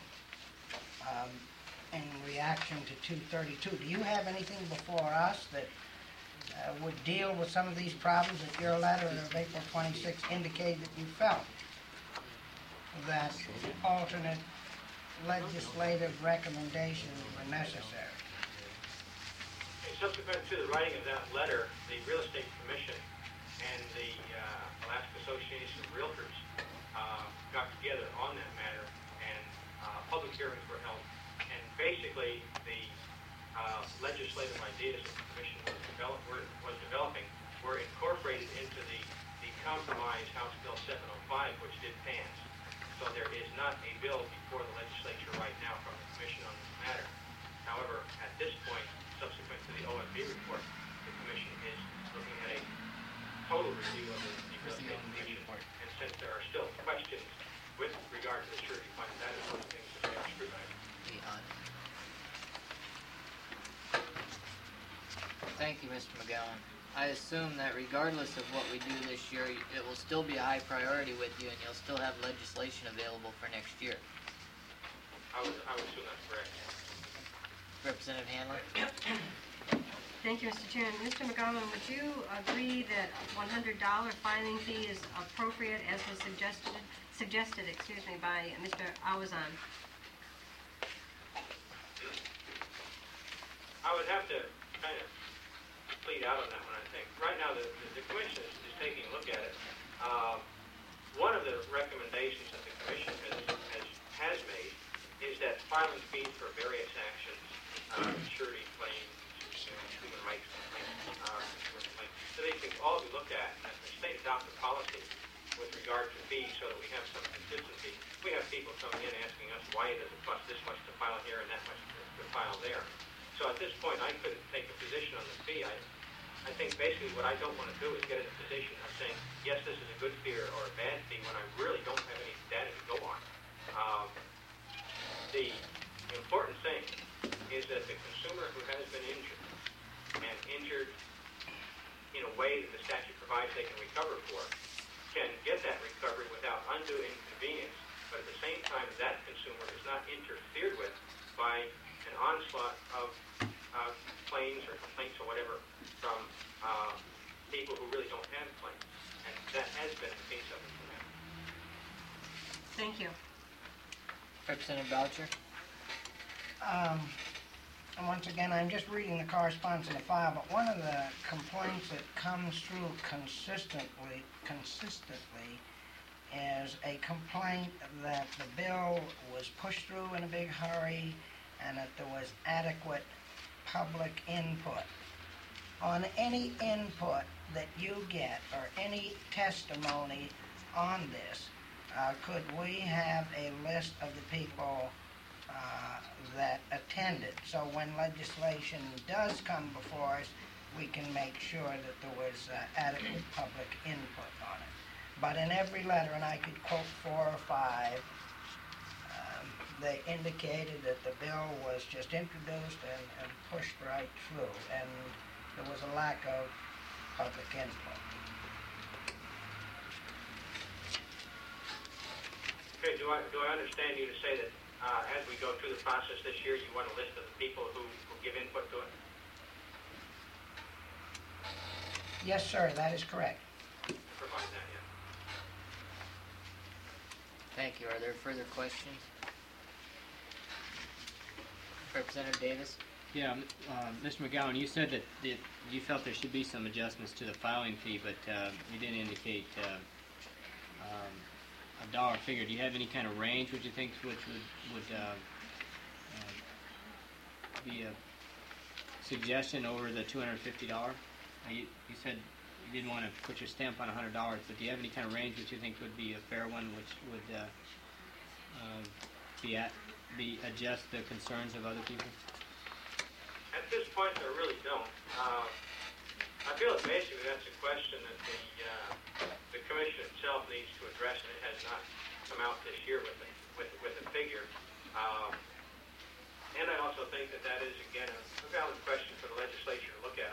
in reaction to 232. Do you have anything before us that would deal with some of these problems that your letter of April 26 indicated that you felt that alternate legislative recommendations were necessary? Subsequent to the writing of that letter, the Real Estate Commission and the Alaska Association of Realtors got together on that matter, and public hearings were held. And basically, the legislative ideas that the Commission was developing were incorporated into the compromise House Bill 705, which did pass. So there is not a bill before the legislature right now from the Commission on this matter. However, at this point, subsequent to the OMB report, the Commission is looking at a total review of the Real Estate Commission. And since there are still questions with regard to the surety fund, that is one of the things that they are scrutinizing. Thank you, Mr. McGowan. I assume that regardless of what we do this year, it will still be a high priority with you, and you'll still have legislation available for next year. I would assume that's correct. Representative Handler? Thank you, Mr. Chairman. Mr. McGowan, would you agree that $100 filing fee is appropriate as was suggested by Mr. Awazan? I would have to kind of plead out on that one, I think. Right now, the Commission is taking a look at it. One of the recommendations that the Commission has made is that filing fees for various actions, surety claims, human rights complaints, so they can all be looked at, and the state adopt a policy with regard to fees so that we have some consistency. We have people coming in asking us, why does it cost this much to file here and that much to file there? So at this point, I couldn't take a position on the fee. I think basically what I don't want to do is get in a position of saying, yes, this is a good fee or a bad fee when I really don't have any data to go on. The important thing is that the consumer who has been injured and injured in a way that the statute provides they can recover for can get that recovery without undue inconvenience, but at the same time that consumer is not interfered with by an onslaught of claims or complaints or whatever from people who really don't have claims. And that has been the case of it for now. Thank you. Representative Boucher? And once again, I'm just reading the correspondence in the file, but one of the complaints that comes through consistently is a complaint that the bill was pushed through in a big hurry and that there was adequate public input. On any input that you get or any testimony on this, could we have a list of the people that attended? So when legislation does come before us, we can make sure that there was adequate public input on it. But in every letter, and I could quote 4 or 5, they indicated that the bill was just introduced and pushed right through, and there was a lack of public input. Okay, do I understand you to say that as we go through the process this year, you want a list of the people who give input to it? Yes, sir, that is correct. Provide that, yeah. Thank you. Are there further questions? Representative Davis? Yeah, Mr. McGowan, you said that you felt there should be some adjustments to the filing fee, but you didn't indicate a dollar figure. Do you have any kind of range, which you think would be a suggestion over the $250? You said you didn't want to put your stamp on $100, but do you have any kind of range which you think would be a fair one, which would adjust the concerns of other people? At this point, I really don't. I feel that basically that's a question that the commission itself needs to address, and it has not come out this year with a figure. And I also think that is, again, a valid question for the legislature to look at.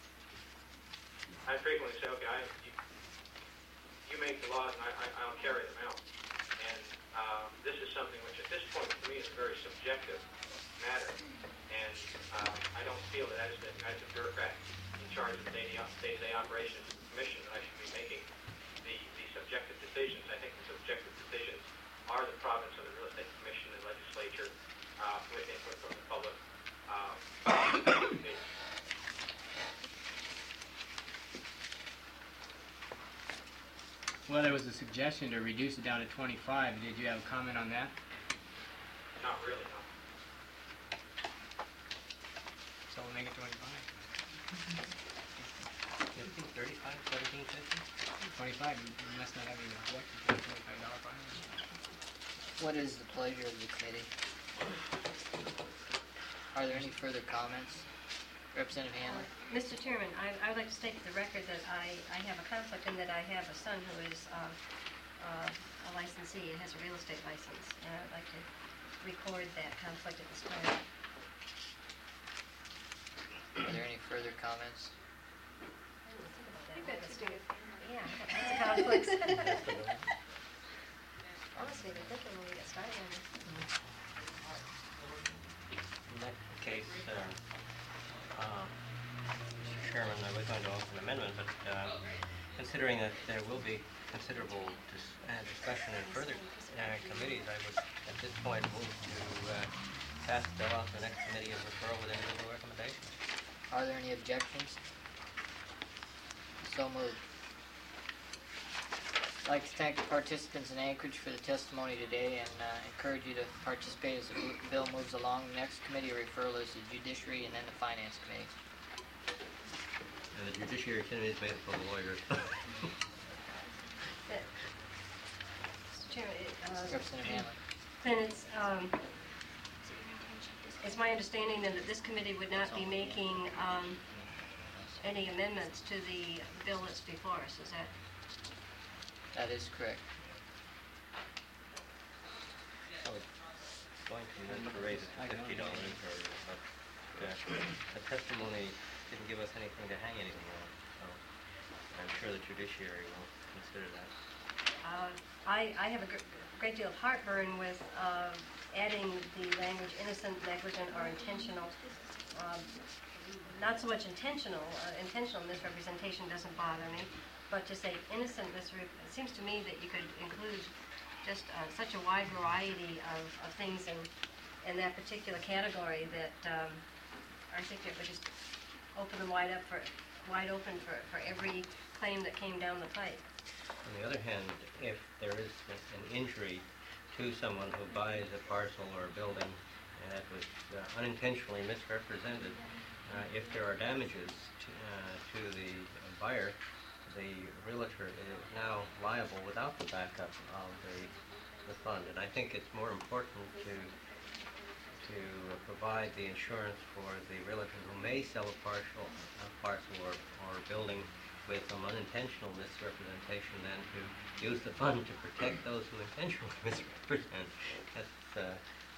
I frequently say, okay, you make the laws, and I'll carry them out. And this is something which, at this point, to me, is a very subjective matter. And I don't feel that as a bureaucrat in charge of the day-to-day operations of the commission that I should be making the subjective decisions. I think the subjective decisions are the province of the Real Estate Commission and legislature with input from the public. Well, there was a suggestion to reduce it down to 25. Did you have a comment on that? Not really, no. So we'll make it 25. 15, 35, 17, 50? 25, you must not have any objection to the $25 fine. What is the pleasure of the committee? Are there any further comments? Representative Hanley? Mr. Chairman, I would like to state for the record that I have a conflict in that I have a son who is a licensee and has a real estate license, and I would like to record that conflict at this time. Are there any further comments? I think that's stupid. Yeah, that's a conflict. Honestly, they're thinking when we get started on this. In that case, Mr. Chairman, I was going to offer an amendment, but considering that there will be considerable discussion in further committees, I would, at this point, move to pass the bill off to the next committee of referral with individual recommendations. Are there any objections? So moved. I'd like to thank the participants in Anchorage for the testimony today and encourage you to participate as the bill moves along. The next committee referral is the Judiciary and then the Finance Committee. And the Judiciary Committee is made up of lawyers. Mr. Chairman, Representative Hanley. then it's my understanding then that this committee would not be making any amendments to the bill that's before us, is that? That is correct. I was going to move to raise it to $50, but the testimony didn't give us anything to hang anything on, so I'm sure the Judiciary will consider that. I have a great deal of heartburn with adding the language innocent, negligent, or intentional. Not so much intentional. Intentional misrepresentation doesn't bother me, but to say innocent misrepresentation, it seems to me that you could include just such a wide variety of things in that particular category that I think it would just open them wide open for every claim that came down the pipe. On the other hand, if there is an injury to someone who buys a parcel or a building and that was unintentionally misrepresented, if there are damages to the buyer, the realtor is now liable without the backup of the fund. And I think it's more important to provide the insurance for the realtor who may sell a parcel or building with some unintentional misrepresentation than to use the fund to protect those who intentionally misrepresent. That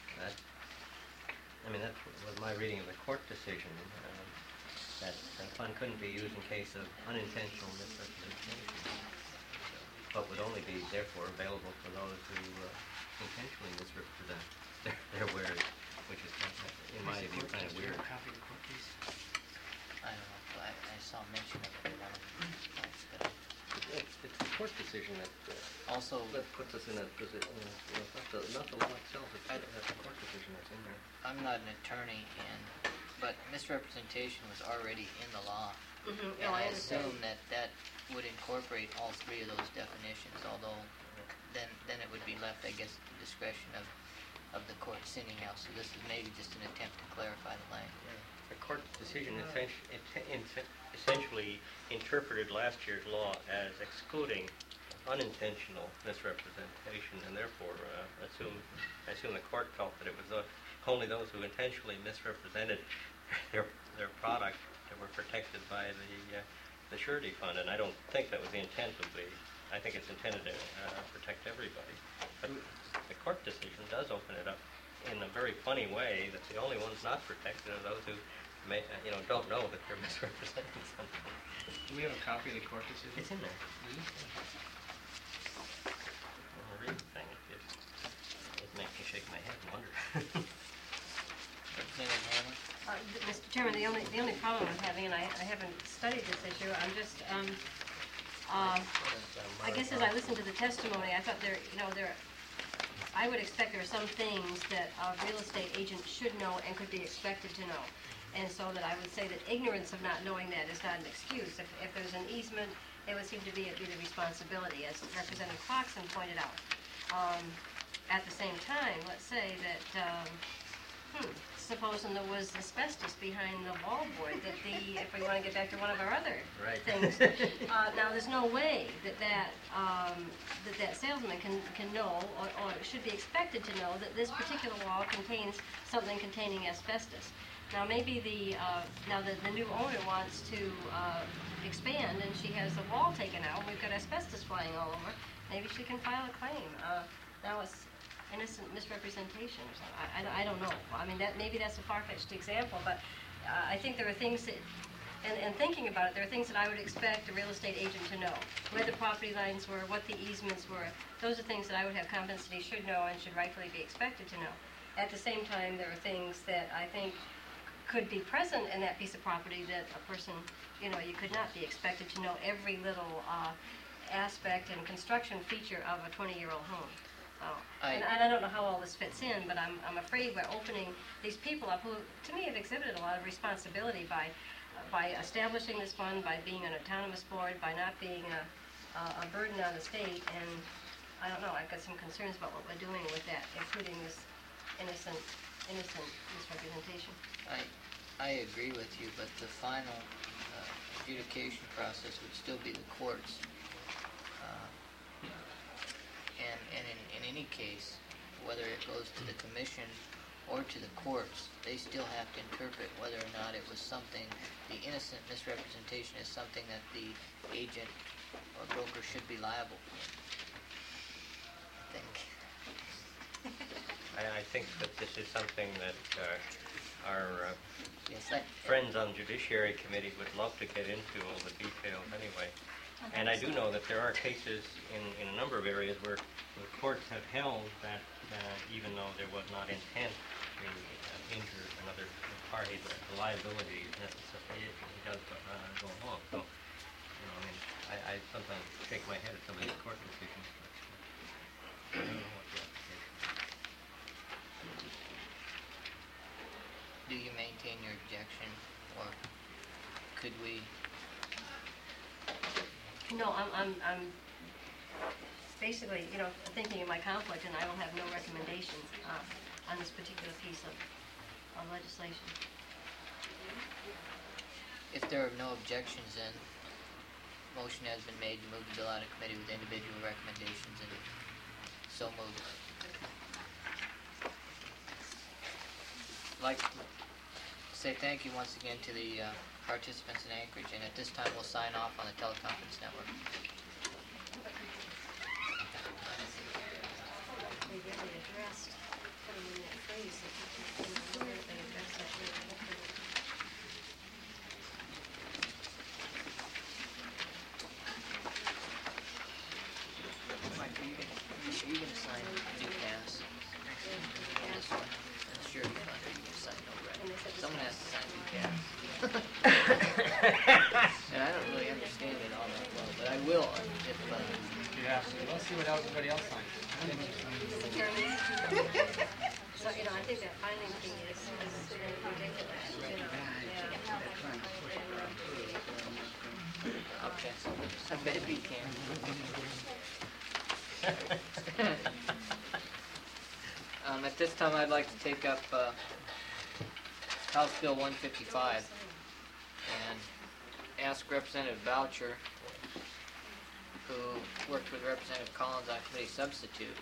was my reading of the court decision, that the fund couldn't be used in case of unintentional misrepresentation, but would only be therefore available for those who intentionally misrepresent their wares, which is, in my view, kind of weird. I don't know, I saw mention of it in one of the points, but It's the court decision that also, that puts us in a position, not the law itself, it's the court decision that's in there. I'm not an attorney, but misrepresentation was already in the law. Mhm. And No, I I understand. assume that would incorporate all three of those definitions, although then it would be left, I guess, at the discretion of the court anyhow. So this is maybe just an attempt to clarify the language. The court decision essentially interpreted last year's law as excluding unintentional misrepresentation, and therefore I assume the court felt that it was only those who intentionally misrepresented their product that were protected by the surety fund, and I don't think that was the intent of I think it's intended to protect everybody. But the court decision does open it up in a very funny way that the only ones not protected are those who don't know that they're misrepresenting something. Do we have a copy of the court decision? It's in there. I'll read the thing. It makes me shake my head and wonder. Representative Hanlon? Mr. Chairman, the only problem I'm having, and I haven't studied this issue, I'm just, I guess as I listened to the testimony, I thought I would expect there are some things that a real estate agent should know and could be expected to know. And so that I would say that ignorance of not knowing that is not an excuse. If there's an easement, it would seem to be the responsibility, as Representative Clarkson pointed out. At the same time, let's say that, supposing there was asbestos behind the wallboard, if we want to get back to one of our other things. Now, there's no way that salesman can know, or should be expected to know, that this particular wall contains something containing asbestos. Now, maybe the new owner wants to expand, and she has the wall taken out, and we've got asbestos flying all over. Maybe she can file a claim. Now it's innocent misrepresentation or something. I don't know. I mean, maybe that's a far-fetched example, but I think there are things that, and thinking about it, there are things that I would expect a real estate agent to know. Where the property lines were, what the easements were. Those are things that I would have confidence that he should know and should rightfully be expected to know. At the same time, there are things that I think could be present in that piece of property that a person, you could not be expected to know every little aspect and construction feature of a 20-year-old home. And I don't know how all this fits in, but I'm afraid we're opening these people up who, to me, have exhibited a lot of responsibility by establishing this fund, by being an autonomous board, by not being a burden on the state. And I don't know, I've got some concerns about what we're doing with that, including this innocent misrepresentation. I agree with you, but the final adjudication process would still be the courts. And in any case, whether it goes to the commission or to the courts, they still have to interpret whether or not it was something, the innocent misrepresentation is something that the agent or broker should be liable for. I think that this is something that our Yes, friends on the Judiciary Committee would love to get into all the details anyway. And I do know that there are cases in a number of areas where the courts have held that even though there was not intent to injure another party, the liability is necessary. It does go along. So, I sometimes shake my head at some of these court decisions. But I don't know what the application is. Do you maintain your objection, or could we? No, I'm basically, thinking of my conflict, and I will have no recommendations on this particular piece of legislation. If there are no objections, then motion has been made to move the bill out of committee with individual recommendations, and so moved. I'd like to say thank you once again to the participants in Anchorage, and at this time we'll sign off on the teleconference network. They really addressed, put them in that phrase, where they addressed that really. Mike, are you gonna sign DCAS? This one? Sure, you can sign no red. Someone has to sign DCAS. And I don't really understand it all that well, but I will if, Yeah, let's see what else everybody else signs. Mr. Chairman? So, I think that filing thing is ridiculous, okay, I bet we can. At this time, I'd like to take up House Bill 155 and ask Representative Boucher, who worked with Representative Collins on committee substitute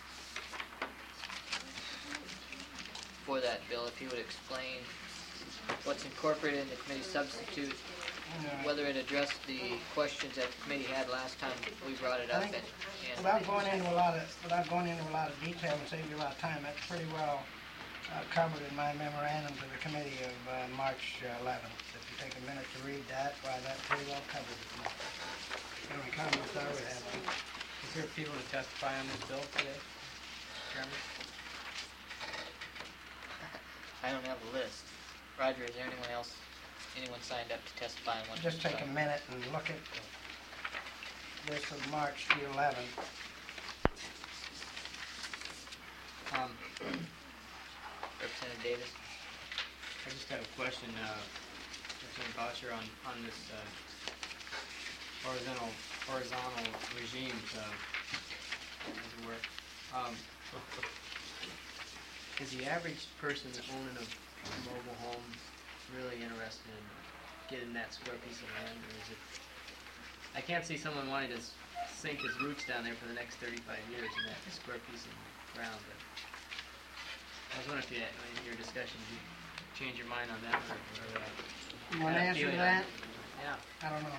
for that bill, if he would explain what's incorporated in the committee substitute, whether it addressed the questions that the committee had last time we brought it up. And without going into a lot of detail and saving you a lot of time, that's pretty well covered in my memorandum to the committee of March 11th. If you take a minute to read that, why, that pretty well covers it. The only comments I would have on it. Is there people to testify on this bill today, Chairman? I don't have a list. Roger, is there anyone signed up to testify on one? Just take a minute and look at this of March the 11th. Representative Davis? I just have a question, Representative Boucher, on this horizontal regimes, as it were. Is the average person owning a mobile home really interested in getting that square piece of land, or is it? I can't see someone wanting to sink his roots down there for the next 35 years in that square piece of ground. But I was wondering if in your discussions you change your mind on that, or You want to answer that? Yeah. I don't know.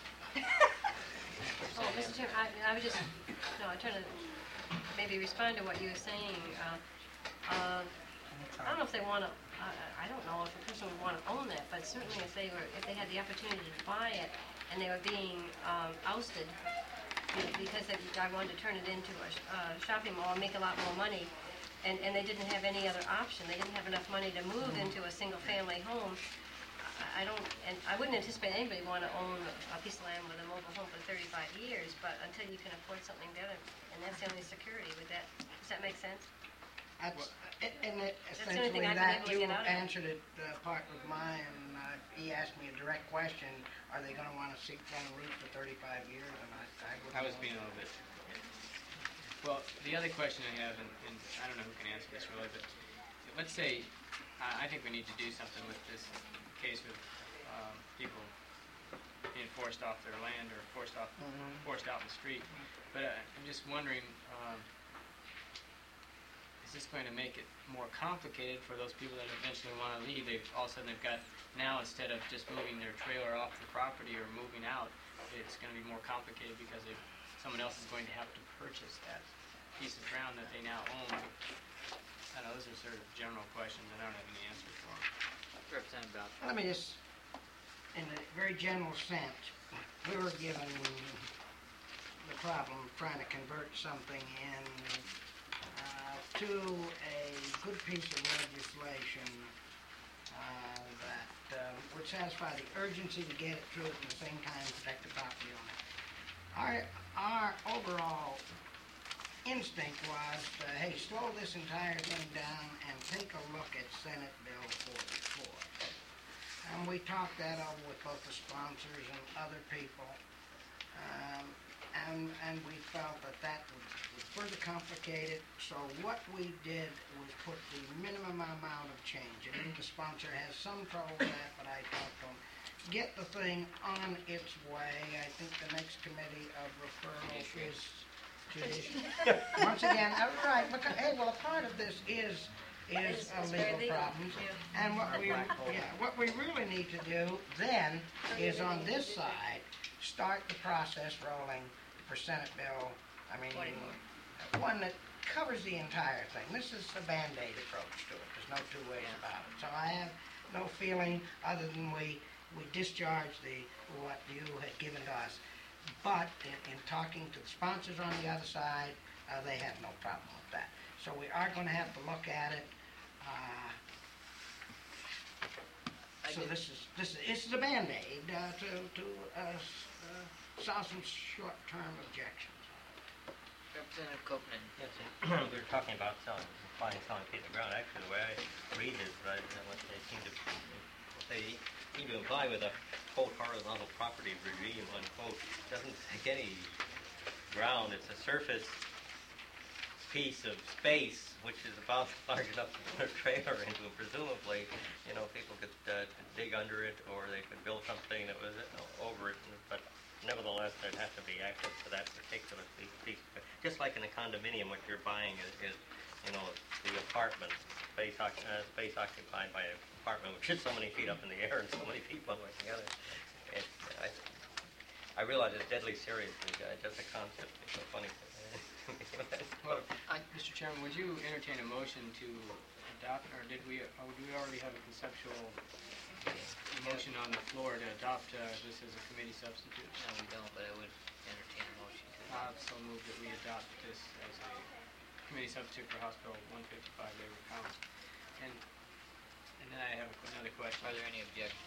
Oh, Mr. Chairman, I was just, I'm trying to maybe respond to what you were saying. I don't know if they want to, I don't know if a person would want to own that, but certainly if they had the opportunity to buy it and they were being ousted because I wanted to turn it into a shopping mall and make a lot more money, and they didn't have any other option. They didn't have enough money to move into a single-family home. I wouldn't anticipate anybody want to own a piece of land with a mobile home for 35 years, but until you can afford something better, and that's the only security with that. Does that make sense? Essentially that you answered it part with mine. He asked me a direct question: are they going to want to seek down roots for 35 years? And I was being a little bit. Well, the other question I have, and I don't know who can answer this really, but let's say I think we need to do something with this case of people being forced off their land or forced out in the street. But I'm just wondering. Is this going to make it more complicated for those people that eventually want to leave? All of a sudden they've got, now instead of just moving their trailer off the property or moving out, it's going to be more complicated because someone else is going to have to purchase that piece of ground that they now own. I don't know, those are sort of general questions and I don't have any answers for them. Representative Boucher. Let me just, in a very general sense, we were given the problem of trying to convert something to a good piece of legislation that would satisfy the urgency to get it through at the same time protect the property owner. Our overall instinct was, hey, slow this entire thing down and take a look at Senate Bill 44. And we talked that over with both the sponsors and other people. and we felt that that would further complicate it. So what we did was put the minimum amount of change. And the sponsor has some trouble with that, but I talked to him. Get the thing on its way. I think the next committee of referral is judicial. Once again, right, because, hey, well, a part of this is It's very legal legal, problems. yeah. And what we really need to do then is on this side, start the process rolling for Senate Bill, one that covers the entire thing. This is the Band-Aid approach to it. There's no two ways about it. So I have no feeling other than we discharge what you had given to us. But in talking to the sponsors on the other side, they have no problem with that. So we are going to have to look at it. So this is a Band-Aid to solve some short-term objections. Representative Copeland. Yes, we were talking about selling feet of ground. Actually, the way I read this, right, what they seem to imply with a quote horizontal property regime unquote doesn't take any ground. It's a surface piece of space which is about large enough to put a trailer into. Presumably, people could dig under it, or they could build something that was over it. But nevertheless, there'd have to be access to that particular piece. Just like in a condominium, what you're buying is the apartment space occupied by an apartment, which is so many feet up in the air and so many feet one way or the other. I realize it's deadly serious. Just a concept. It's so funny. Well, Mr. Chairman, would you entertain a motion to adopt, or do we already have a conceptual motion on the floor to adopt this as a committee substitute? No, we don't, but I would entertain a motion to. So move that we adopt this as a committee substitute for House Bill 155, labor counts. And then I have another question. Are there any objections?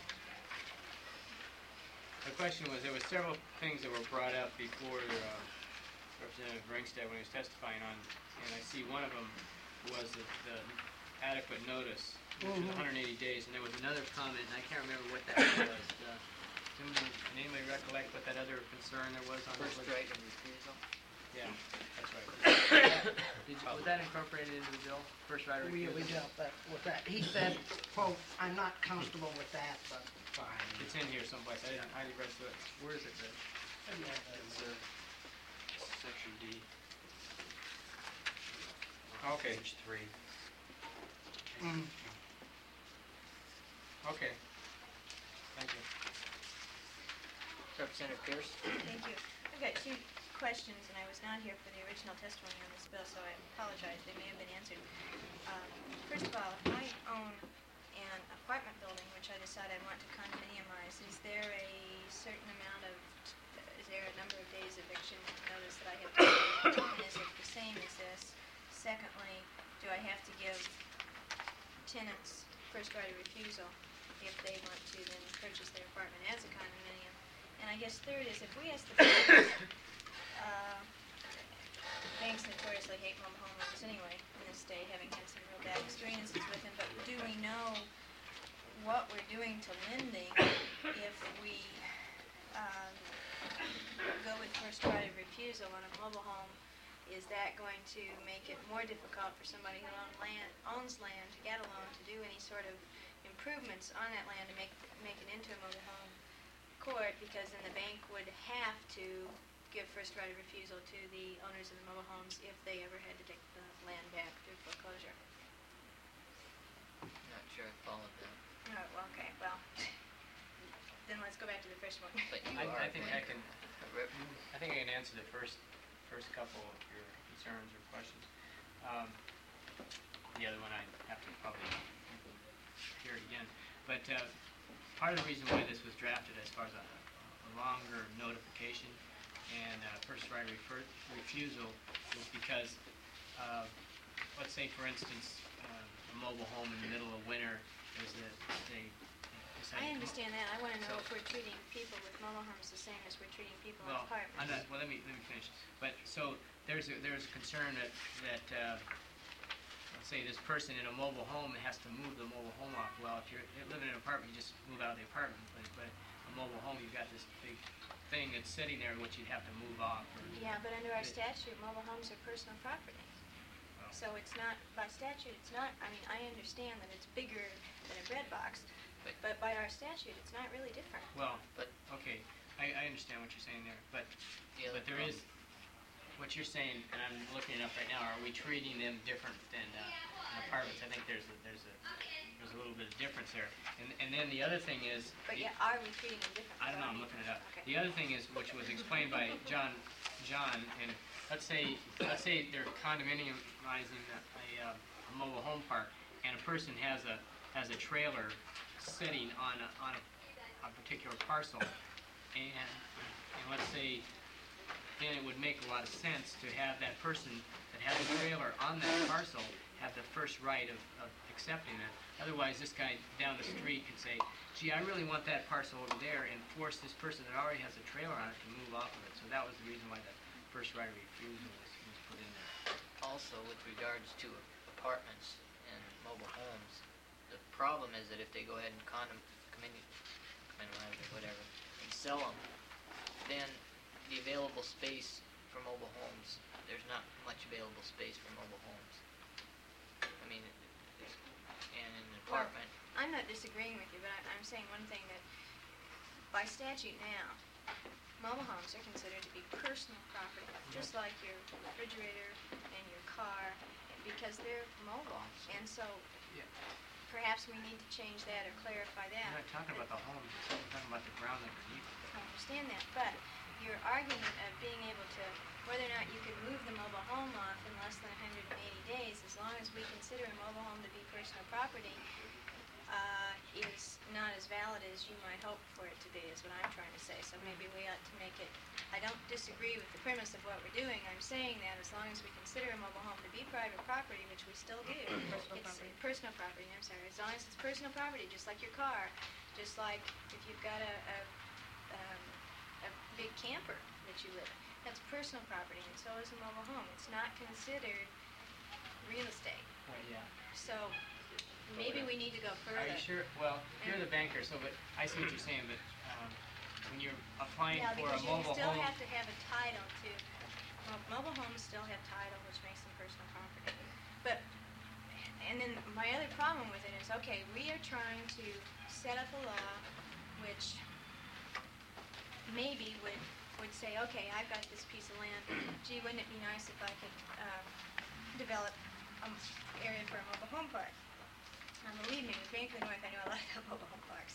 The question was, there were several things that were brought up before Representative Ringstead when he was testifying on, and I see one of them was the adequate notice, which was 180 days, and there was another comment, and I can't remember what that was. Does anybody recollect what that other concern there was on First right of refusal? Yeah, that's right. Was that incorporated into the bill? First right of We refusal? dealt with that. He said, quote, "I'm not comfortable with that, but fine." It's in here someplace. I didn't highly read through it. Where is it, Rich? It's section D. Okay. Page 3. Okay. Thank you. Representative Pierce? Thank you. I've got two questions, and I was not here for the original testimony on this bill, so I apologize. They may have been answered. First of all, if I own an apartment building, which I decide I want to condominiumize, is there a certain amount of, is there a number of days eviction notice that I have to give, and is it the same as this? Secondly, do I have to give tenants first right of refusal if they want to then purchase their apartment as a condominium? And I guess third is, if we ask the banks notoriously hate mobile home loans anyway in this state, having had some real bad experiences with them, but do we know what we're doing to lending if we go with first right of refusal on a mobile home? Is that going to make it more difficult for somebody who owns land to get a loan to do any sort of improvements on that land to make it into a mobile home court, because then the bank would have to give first right of refusal to the owners of the mobile homes if they ever had to take the land back through foreclosure? Not sure I followed that. Oh, okay, well, then let's go back to the first one. But you I are think going I can. Rep- I think I can answer the first couple of your concerns or questions. The other one I have to probably hear it again. But part of the reason why this was drafted as far as a longer notification and first right of refusal was because, let's say for instance, a mobile home in the middle of winter is that they decide I to understand that. I want to know So- if we're treating people with mobile homes the same as we're treating people in Well, apartments. let me finish. But so there's a concern that let's say this person in a mobile home has to move the mobile home off. Well, if you live in an apartment, you just move out of the apartment. But a mobile home, you've got this big thing that's sitting there which you'd have to move off. Yeah, but under our It- statute, mobile homes are personal property. Oh. So it's not, by statute, it's not, I mean, I understand that it's bigger than a bread box, but by our statute, it's not really different. Well, But- okay, I understand what you're saying there, but The other but there is, what you're saying, and I'm looking it up right now, are we treating them different than apartments? I think there's a little bit of difference there. And then the other thing is... But yeah, are we treating them different? I don't know, I'm looking it up. Okay. The other thing is, which was explained by John, and let's say they're condominiumizing a mobile home park, and a person has a trailer sitting on a particular parcel, and let's say, then it would make a lot of sense to have that person that has a trailer on that parcel have the first right of accepting that. Otherwise, this guy down the street could say, gee, I really want that parcel over there, and force this person that already has a trailer on it to move off of it. So that was the reason why the first right of refusal was put in there. Also, with regards to apartments and mobile homes, the problem is that if they go ahead and condominiumize or whatever, and sell them, then the available space for mobile homes, there's not much available space for mobile homes. I mean, and in an Well, apartment, I'm not disagreeing with you, but I'm saying one thing that by statute now, mobile homes are considered to be personal property, just like your refrigerator and your car, because they're mobile. And so Yeah. perhaps we need to change that or clarify that. We're not talking about the homes, we're talking about the ground underneath it. I understand that, but your argument of being able to, whether or not you could move the mobile home off in less than 180 days, as long as we consider a mobile home to be personal property, is not as valid as you might hope for it to be, is what I'm trying to say. So maybe we ought to make it, I don't disagree with the premise of what we're doing. I'm saying that as long as we consider a mobile home to be private property, which we still do. Personal it's property. Personal property, I'm sorry. As long as it's personal property, just like your car, just like if you've got a big camper that you live in, that's personal property, and so is a mobile home. It's not considered real estate. Right, yeah. So maybe we need to go further. Are you sure? Well, you're the banker, so, but I see what you're saying, but when you're applying Yeah, for because a you mobile still home... have to have a title to, mobile homes still have title, which makes them personal property. But, and then my other problem with it is, okay, we are trying to set up a law which maybe would say, okay, I've got this piece of land, gee, wouldn't it be nice if I could develop an area for a mobile home park? Now, believe me, with Bank of the North, I know a lot about mobile home parks.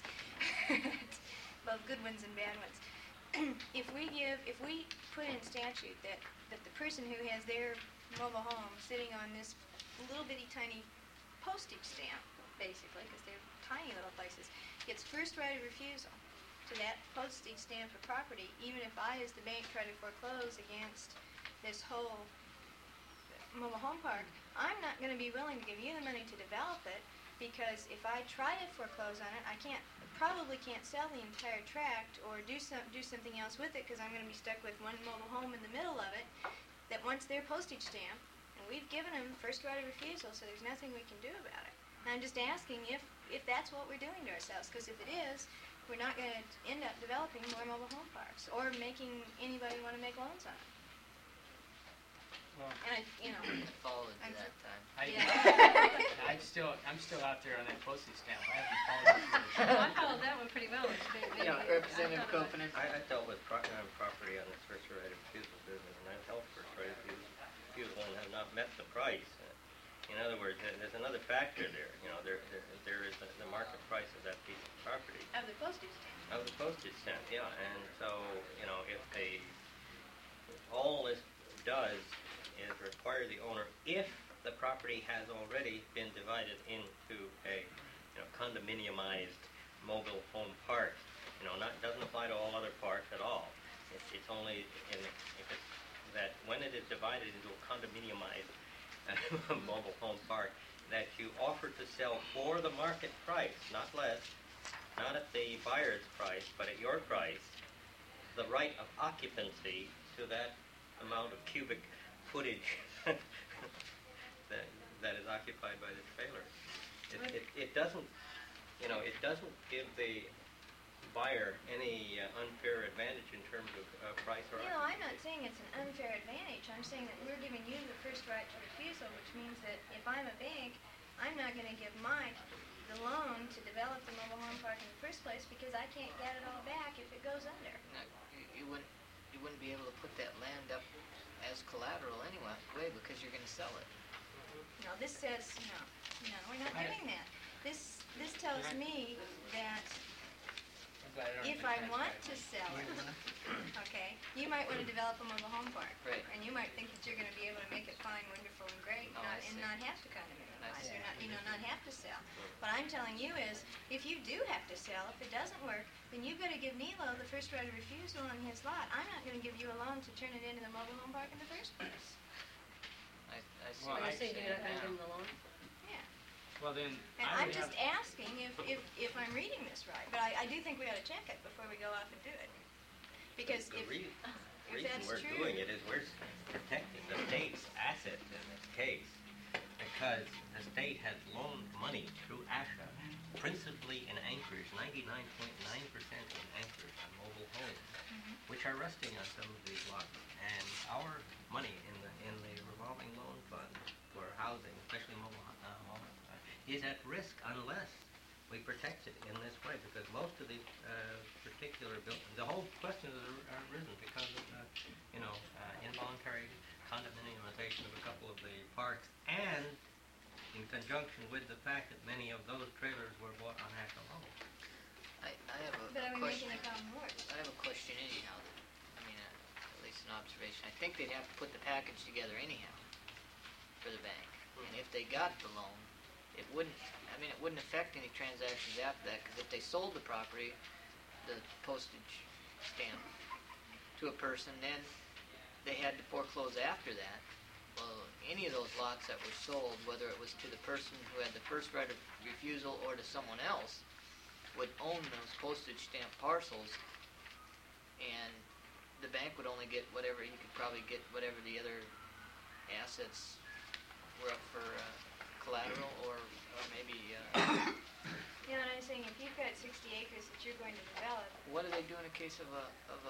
Both good ones and bad ones. If we put in statute that the person who has their mobile home sitting on this little bitty tiny postage stamp, basically, because they're tiny little places, gets first right of refusal to that postage stamp of property, even if I, as the bank, try to foreclose against this whole mobile home park, I'm not going to be willing to give you the money to develop it, because if I try to foreclose on it, I probably can't sell the entire tract or do something else with it, because I'm going to be stuck with one mobile home in the middle of it that wants their postage stamp, and we've given them first right of refusal, so there's nothing we can do about it. And I'm just asking if that's what we're doing to ourselves, because if it is, we're not going to end up developing more mobile home parks or making anybody want to make loans on it. Well, And followed I'm to that time. yeah. I'm still out there on that postage stamp. I haven't followed it. Well, I followed that one pretty well. Yeah, Representative Copeland. I dealt with property on this first right of refusal business, and I've held first right of refusal and have not met the price. In other words, there's another factor there. You know, there is the market price of that piece of property. Of the postage stamp. Of the postage stamp, yeah. And so, you know, if all this does is require the owner, if the property has already been divided into a, condominiumized mobile home park, doesn't apply to all other parks at all. It's only that when it is divided into a condominiumized mobile home park, that you offer to sell for the market price, not less, not at the buyer's price, but at your price, the right of occupancy to that amount of cubic footage that is occupied by the trailer. It doesn't, it doesn't give the buyer any unfair advantage in terms of price or You know, I'm not occupancy. saying it's an unfair advantage. I'm saying that we're giving you the first right to refusal, which means that if I'm a bank, I'm not going to give Mike the loan to develop the mobile home park in the first place because I can't get it all back if it goes under. Now, you wouldn't be able to put that land up as collateral anyway because you're going to sell it. No, this says, no, we're not doing that. This tells me that if I want to sell it, okay, you might want to develop a mobile home park. Right. And you might think that you're going to be able to make it fine, wonderful, and great, Oh, I and see. not have to condominialize, see. or not have to sell. What I'm telling you is, if you do have to sell, if it doesn't work, then you've got to give Milo the first right of refusal on his lot. I'm not going to give you a loan to turn it into the mobile home park in the first place. I see Well, what I- you're saying now. the loan? Yeah. Well, then, And I I'm would just have, asking if I'm reading this right, but I do think we ought to check it before we go off and do it. Because The if reason that's we're true- doing it is we're protecting the state's assets in this case, because the state has loaned money through ASHA, principally in Anchorage, 99.9% in Anchorage on mobile homes, which are resting on some of these lots. And our money in the revolving loan fund for housing, especially mobile homes, is at risk unless we protect it in this way, because most of these particular buildings, the whole question has arisen because of involuntary condominiumization of a couple of the parks, and in conjunction with the fact that many of those trailers were bought on national loans. I have But are a we question. making the problem worse? I have a question anyhow. I mean, at least an observation. I think they'd have to put the package together anyhow for the bank. And if they got the loan, it wouldn't affect any transactions after that, because if they sold the property, the postage stamp, to a person, then they had to foreclose after that. Well, any of those lots that were sold, whether it was to the person who had the first right of refusal or to someone else, would own those postage stamp parcels, and the bank would only get whatever, you could probably get whatever the other assets were up for collateral, or maybe, You know what I'm saying? If you've got 60 acres that you're going to develop, what do they do in a case of a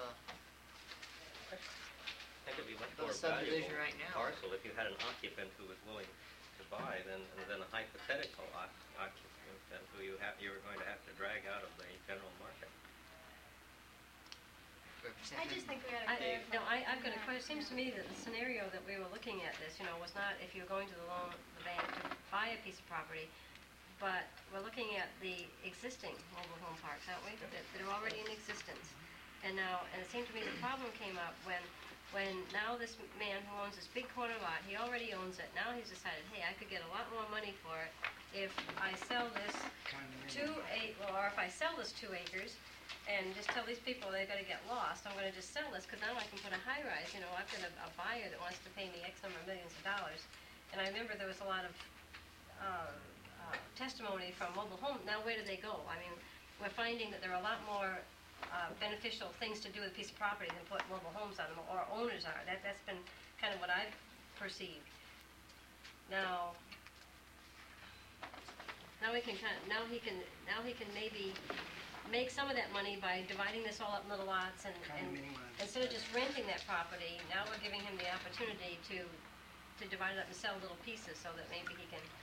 That could be much Well, more subdivision valuable right now. parcel if you had an occupant who was willing to buy than a hypothetical occupant who you were going to have to drag out of the general market. I just think we ought to clarify. I've got a question. It seems to me that the scenario that we were looking at this, was not if you're going to the bank to buy a piece of property, but we're looking at the existing mobile home parks, aren't we? That are already in existence. And it seemed to me the problem came up when now this man who owns this big corner lot, he already owns it. Now he's decided, hey, I could get a lot more money for it if I sell this or if I sell this 2 acres and just tell these people they've got to get lost. I'm going to just sell this because now I can put a high rise. I've got a buyer that wants to pay me X number of millions of dollars. And I remember there was a lot of testimony from mobile home. Now where do they go? I mean, we're finding that there are a lot more beneficial things to do with a piece of property than put mobile homes on them, or owners are. That's been kind of what I've perceived. Now he can maybe make some of that money by dividing this all up in little lots, and instead of just renting that property, now we're giving him the opportunity to divide it up and sell little pieces so that maybe he can.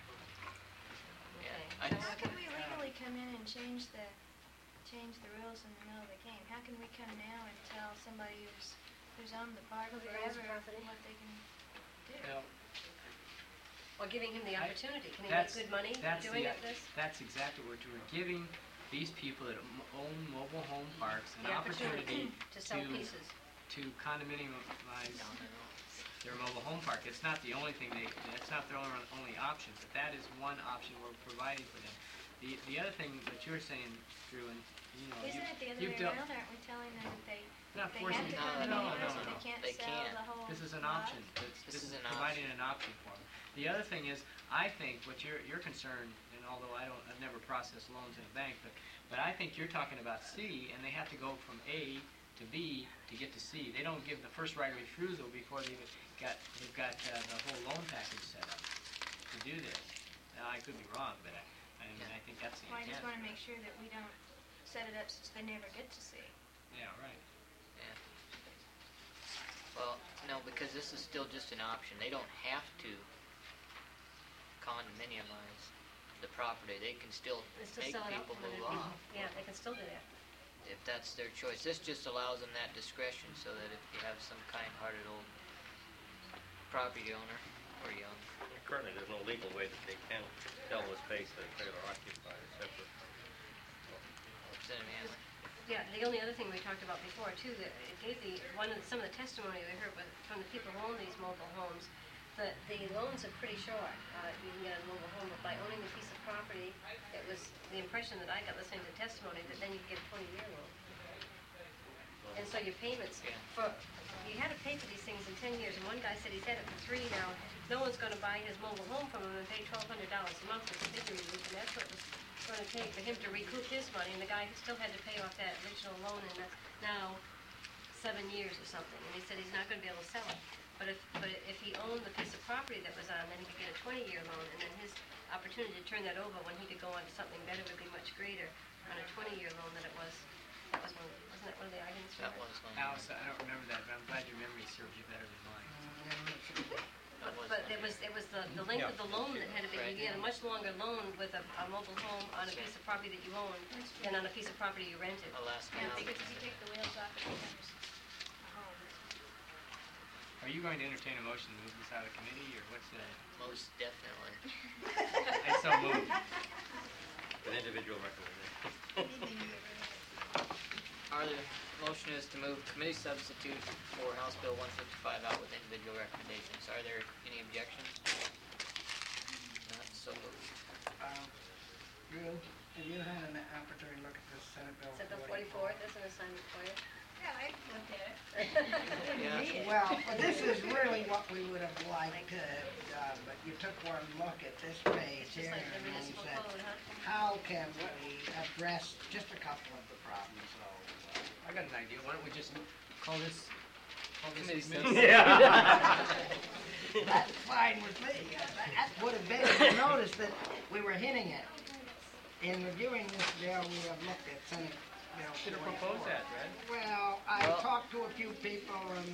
Okay. How can we legally come in and change the rules in the middle of the game? How can we come now and tell somebody who's owned the park Who owns the forever property. what they can do? Or giving him the opportunity. Can he make that's- good money that's doing the- this? That's exactly what we're giving these people that own mobile home parks an The opportunity to sell to- pieces. to condominiumize their mobile home park. It's not the only thing that's not their only option, but that is one option we're providing for them. The other thing that you're saying, Drew, and Isn't it the other you've way dealt- around? Aren't we telling them that they not have forcing to them. come to No, us, no, but no. they can't They sell can't. the whole This is an lot? option. This is an providing option. an option for them. The other thing is, I think what your concern, and although I've never processed loans in a bank, but I think you're talking about C, and they have to go from A to B to get to C. They don't give the first right of refusal before they've got the whole loan package set up to do this. Now, I could be wrong, but I think that's the Well, I intent. just want to make sure that we don't set it up so they never get to see. Yeah, right. Yeah. Well, no, because this is still just an option. They don't have to condominiumize the property. They can still It's to make sell it out people to other move people. off Yeah, they can still do that. if that's their choice. This just allows them that discretion so that if you have some kind-hearted old property owner or young. Currently, there's no legal way that they can sell the space that they're occupied, separate. Representative Hanley. Yeah, the only other thing we talked about before too, that it gave some of the testimony we heard from the people who own these mobile homes, that the loans are pretty short. You can get a mobile home, but by owning a piece of property, it was the impression that I got listening to testimony that then you could get a 20-year loan. And so your payments, you had to pay for these things in 10 years, and one guy said he's had it for 3 now. No one's going to buy his mobile home from him and pay $1,200 a month for the figure he used, and that's what it was going to take for him to recoup his money, and the guy still had to pay off that original loan, and that's now 7 years or something, and he said he's not going to be able to sell it. But if he owned the piece of property that was on, then he could get a 20-year loan, and then his opportunity to turn that over when he could go on to something better would be much greater on a 20-year loan than it was. Wasn't that one of the arguments? That was one. Alice, I don't remember that, but I'm glad your memory serves you better than mine. But it was the length of the loan that had to be, you had a much longer loan with a mobile home on a piece of property that you owned than on a piece of property you rented. Alaska. Yeah, because if you take the wheels off, it becomes a home. Are you going to entertain a motion to move this out of committee, or what's the... Most definitely. I so moved. An individual recommendation. Our motion is to move committee substitute for House Bill 155 out with individual recommendations. Are there any objections? Not so moved. Drew, have you had an opportunity to look at this Senate Bill 44? Senate Bill 44, that's an assignment for you. Yeah, I looked at it. Yeah. Well, this is really what we would have liked to have done, but you took one look at this page It's just here like the and then municipal said, code, huh? how can we address just a couple of the problems? So, I got an idea. Why don't we just call this Committee committee? that's fine with me. That would have been, you notice that we were hinting at. In reviewing this bill, we have looked at Senate Bill 44. Should have proposed that, Red. Well, I talked to a few people and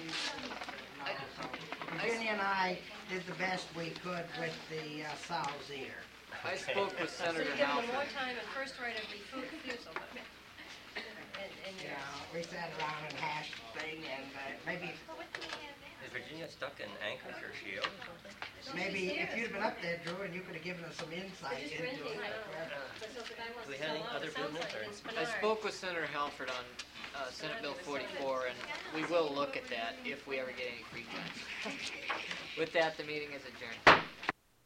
Virginia and I did the best we could with the sow's ear. I spoke with So Senator you give them more Halford. time and first right of refusal. And Yeah, we sat around and hashed the thing and maybe Is Virginia stuck in Anchorage or Shield or something? maybe if you'd been up there, Drew, and you could have given us some insight just into renting, it. Do we have any other business, or- I spoke with Senator Halford on Senate Bill 44, and we will look at that if we ever get any free time. With that, the meeting is adjourned.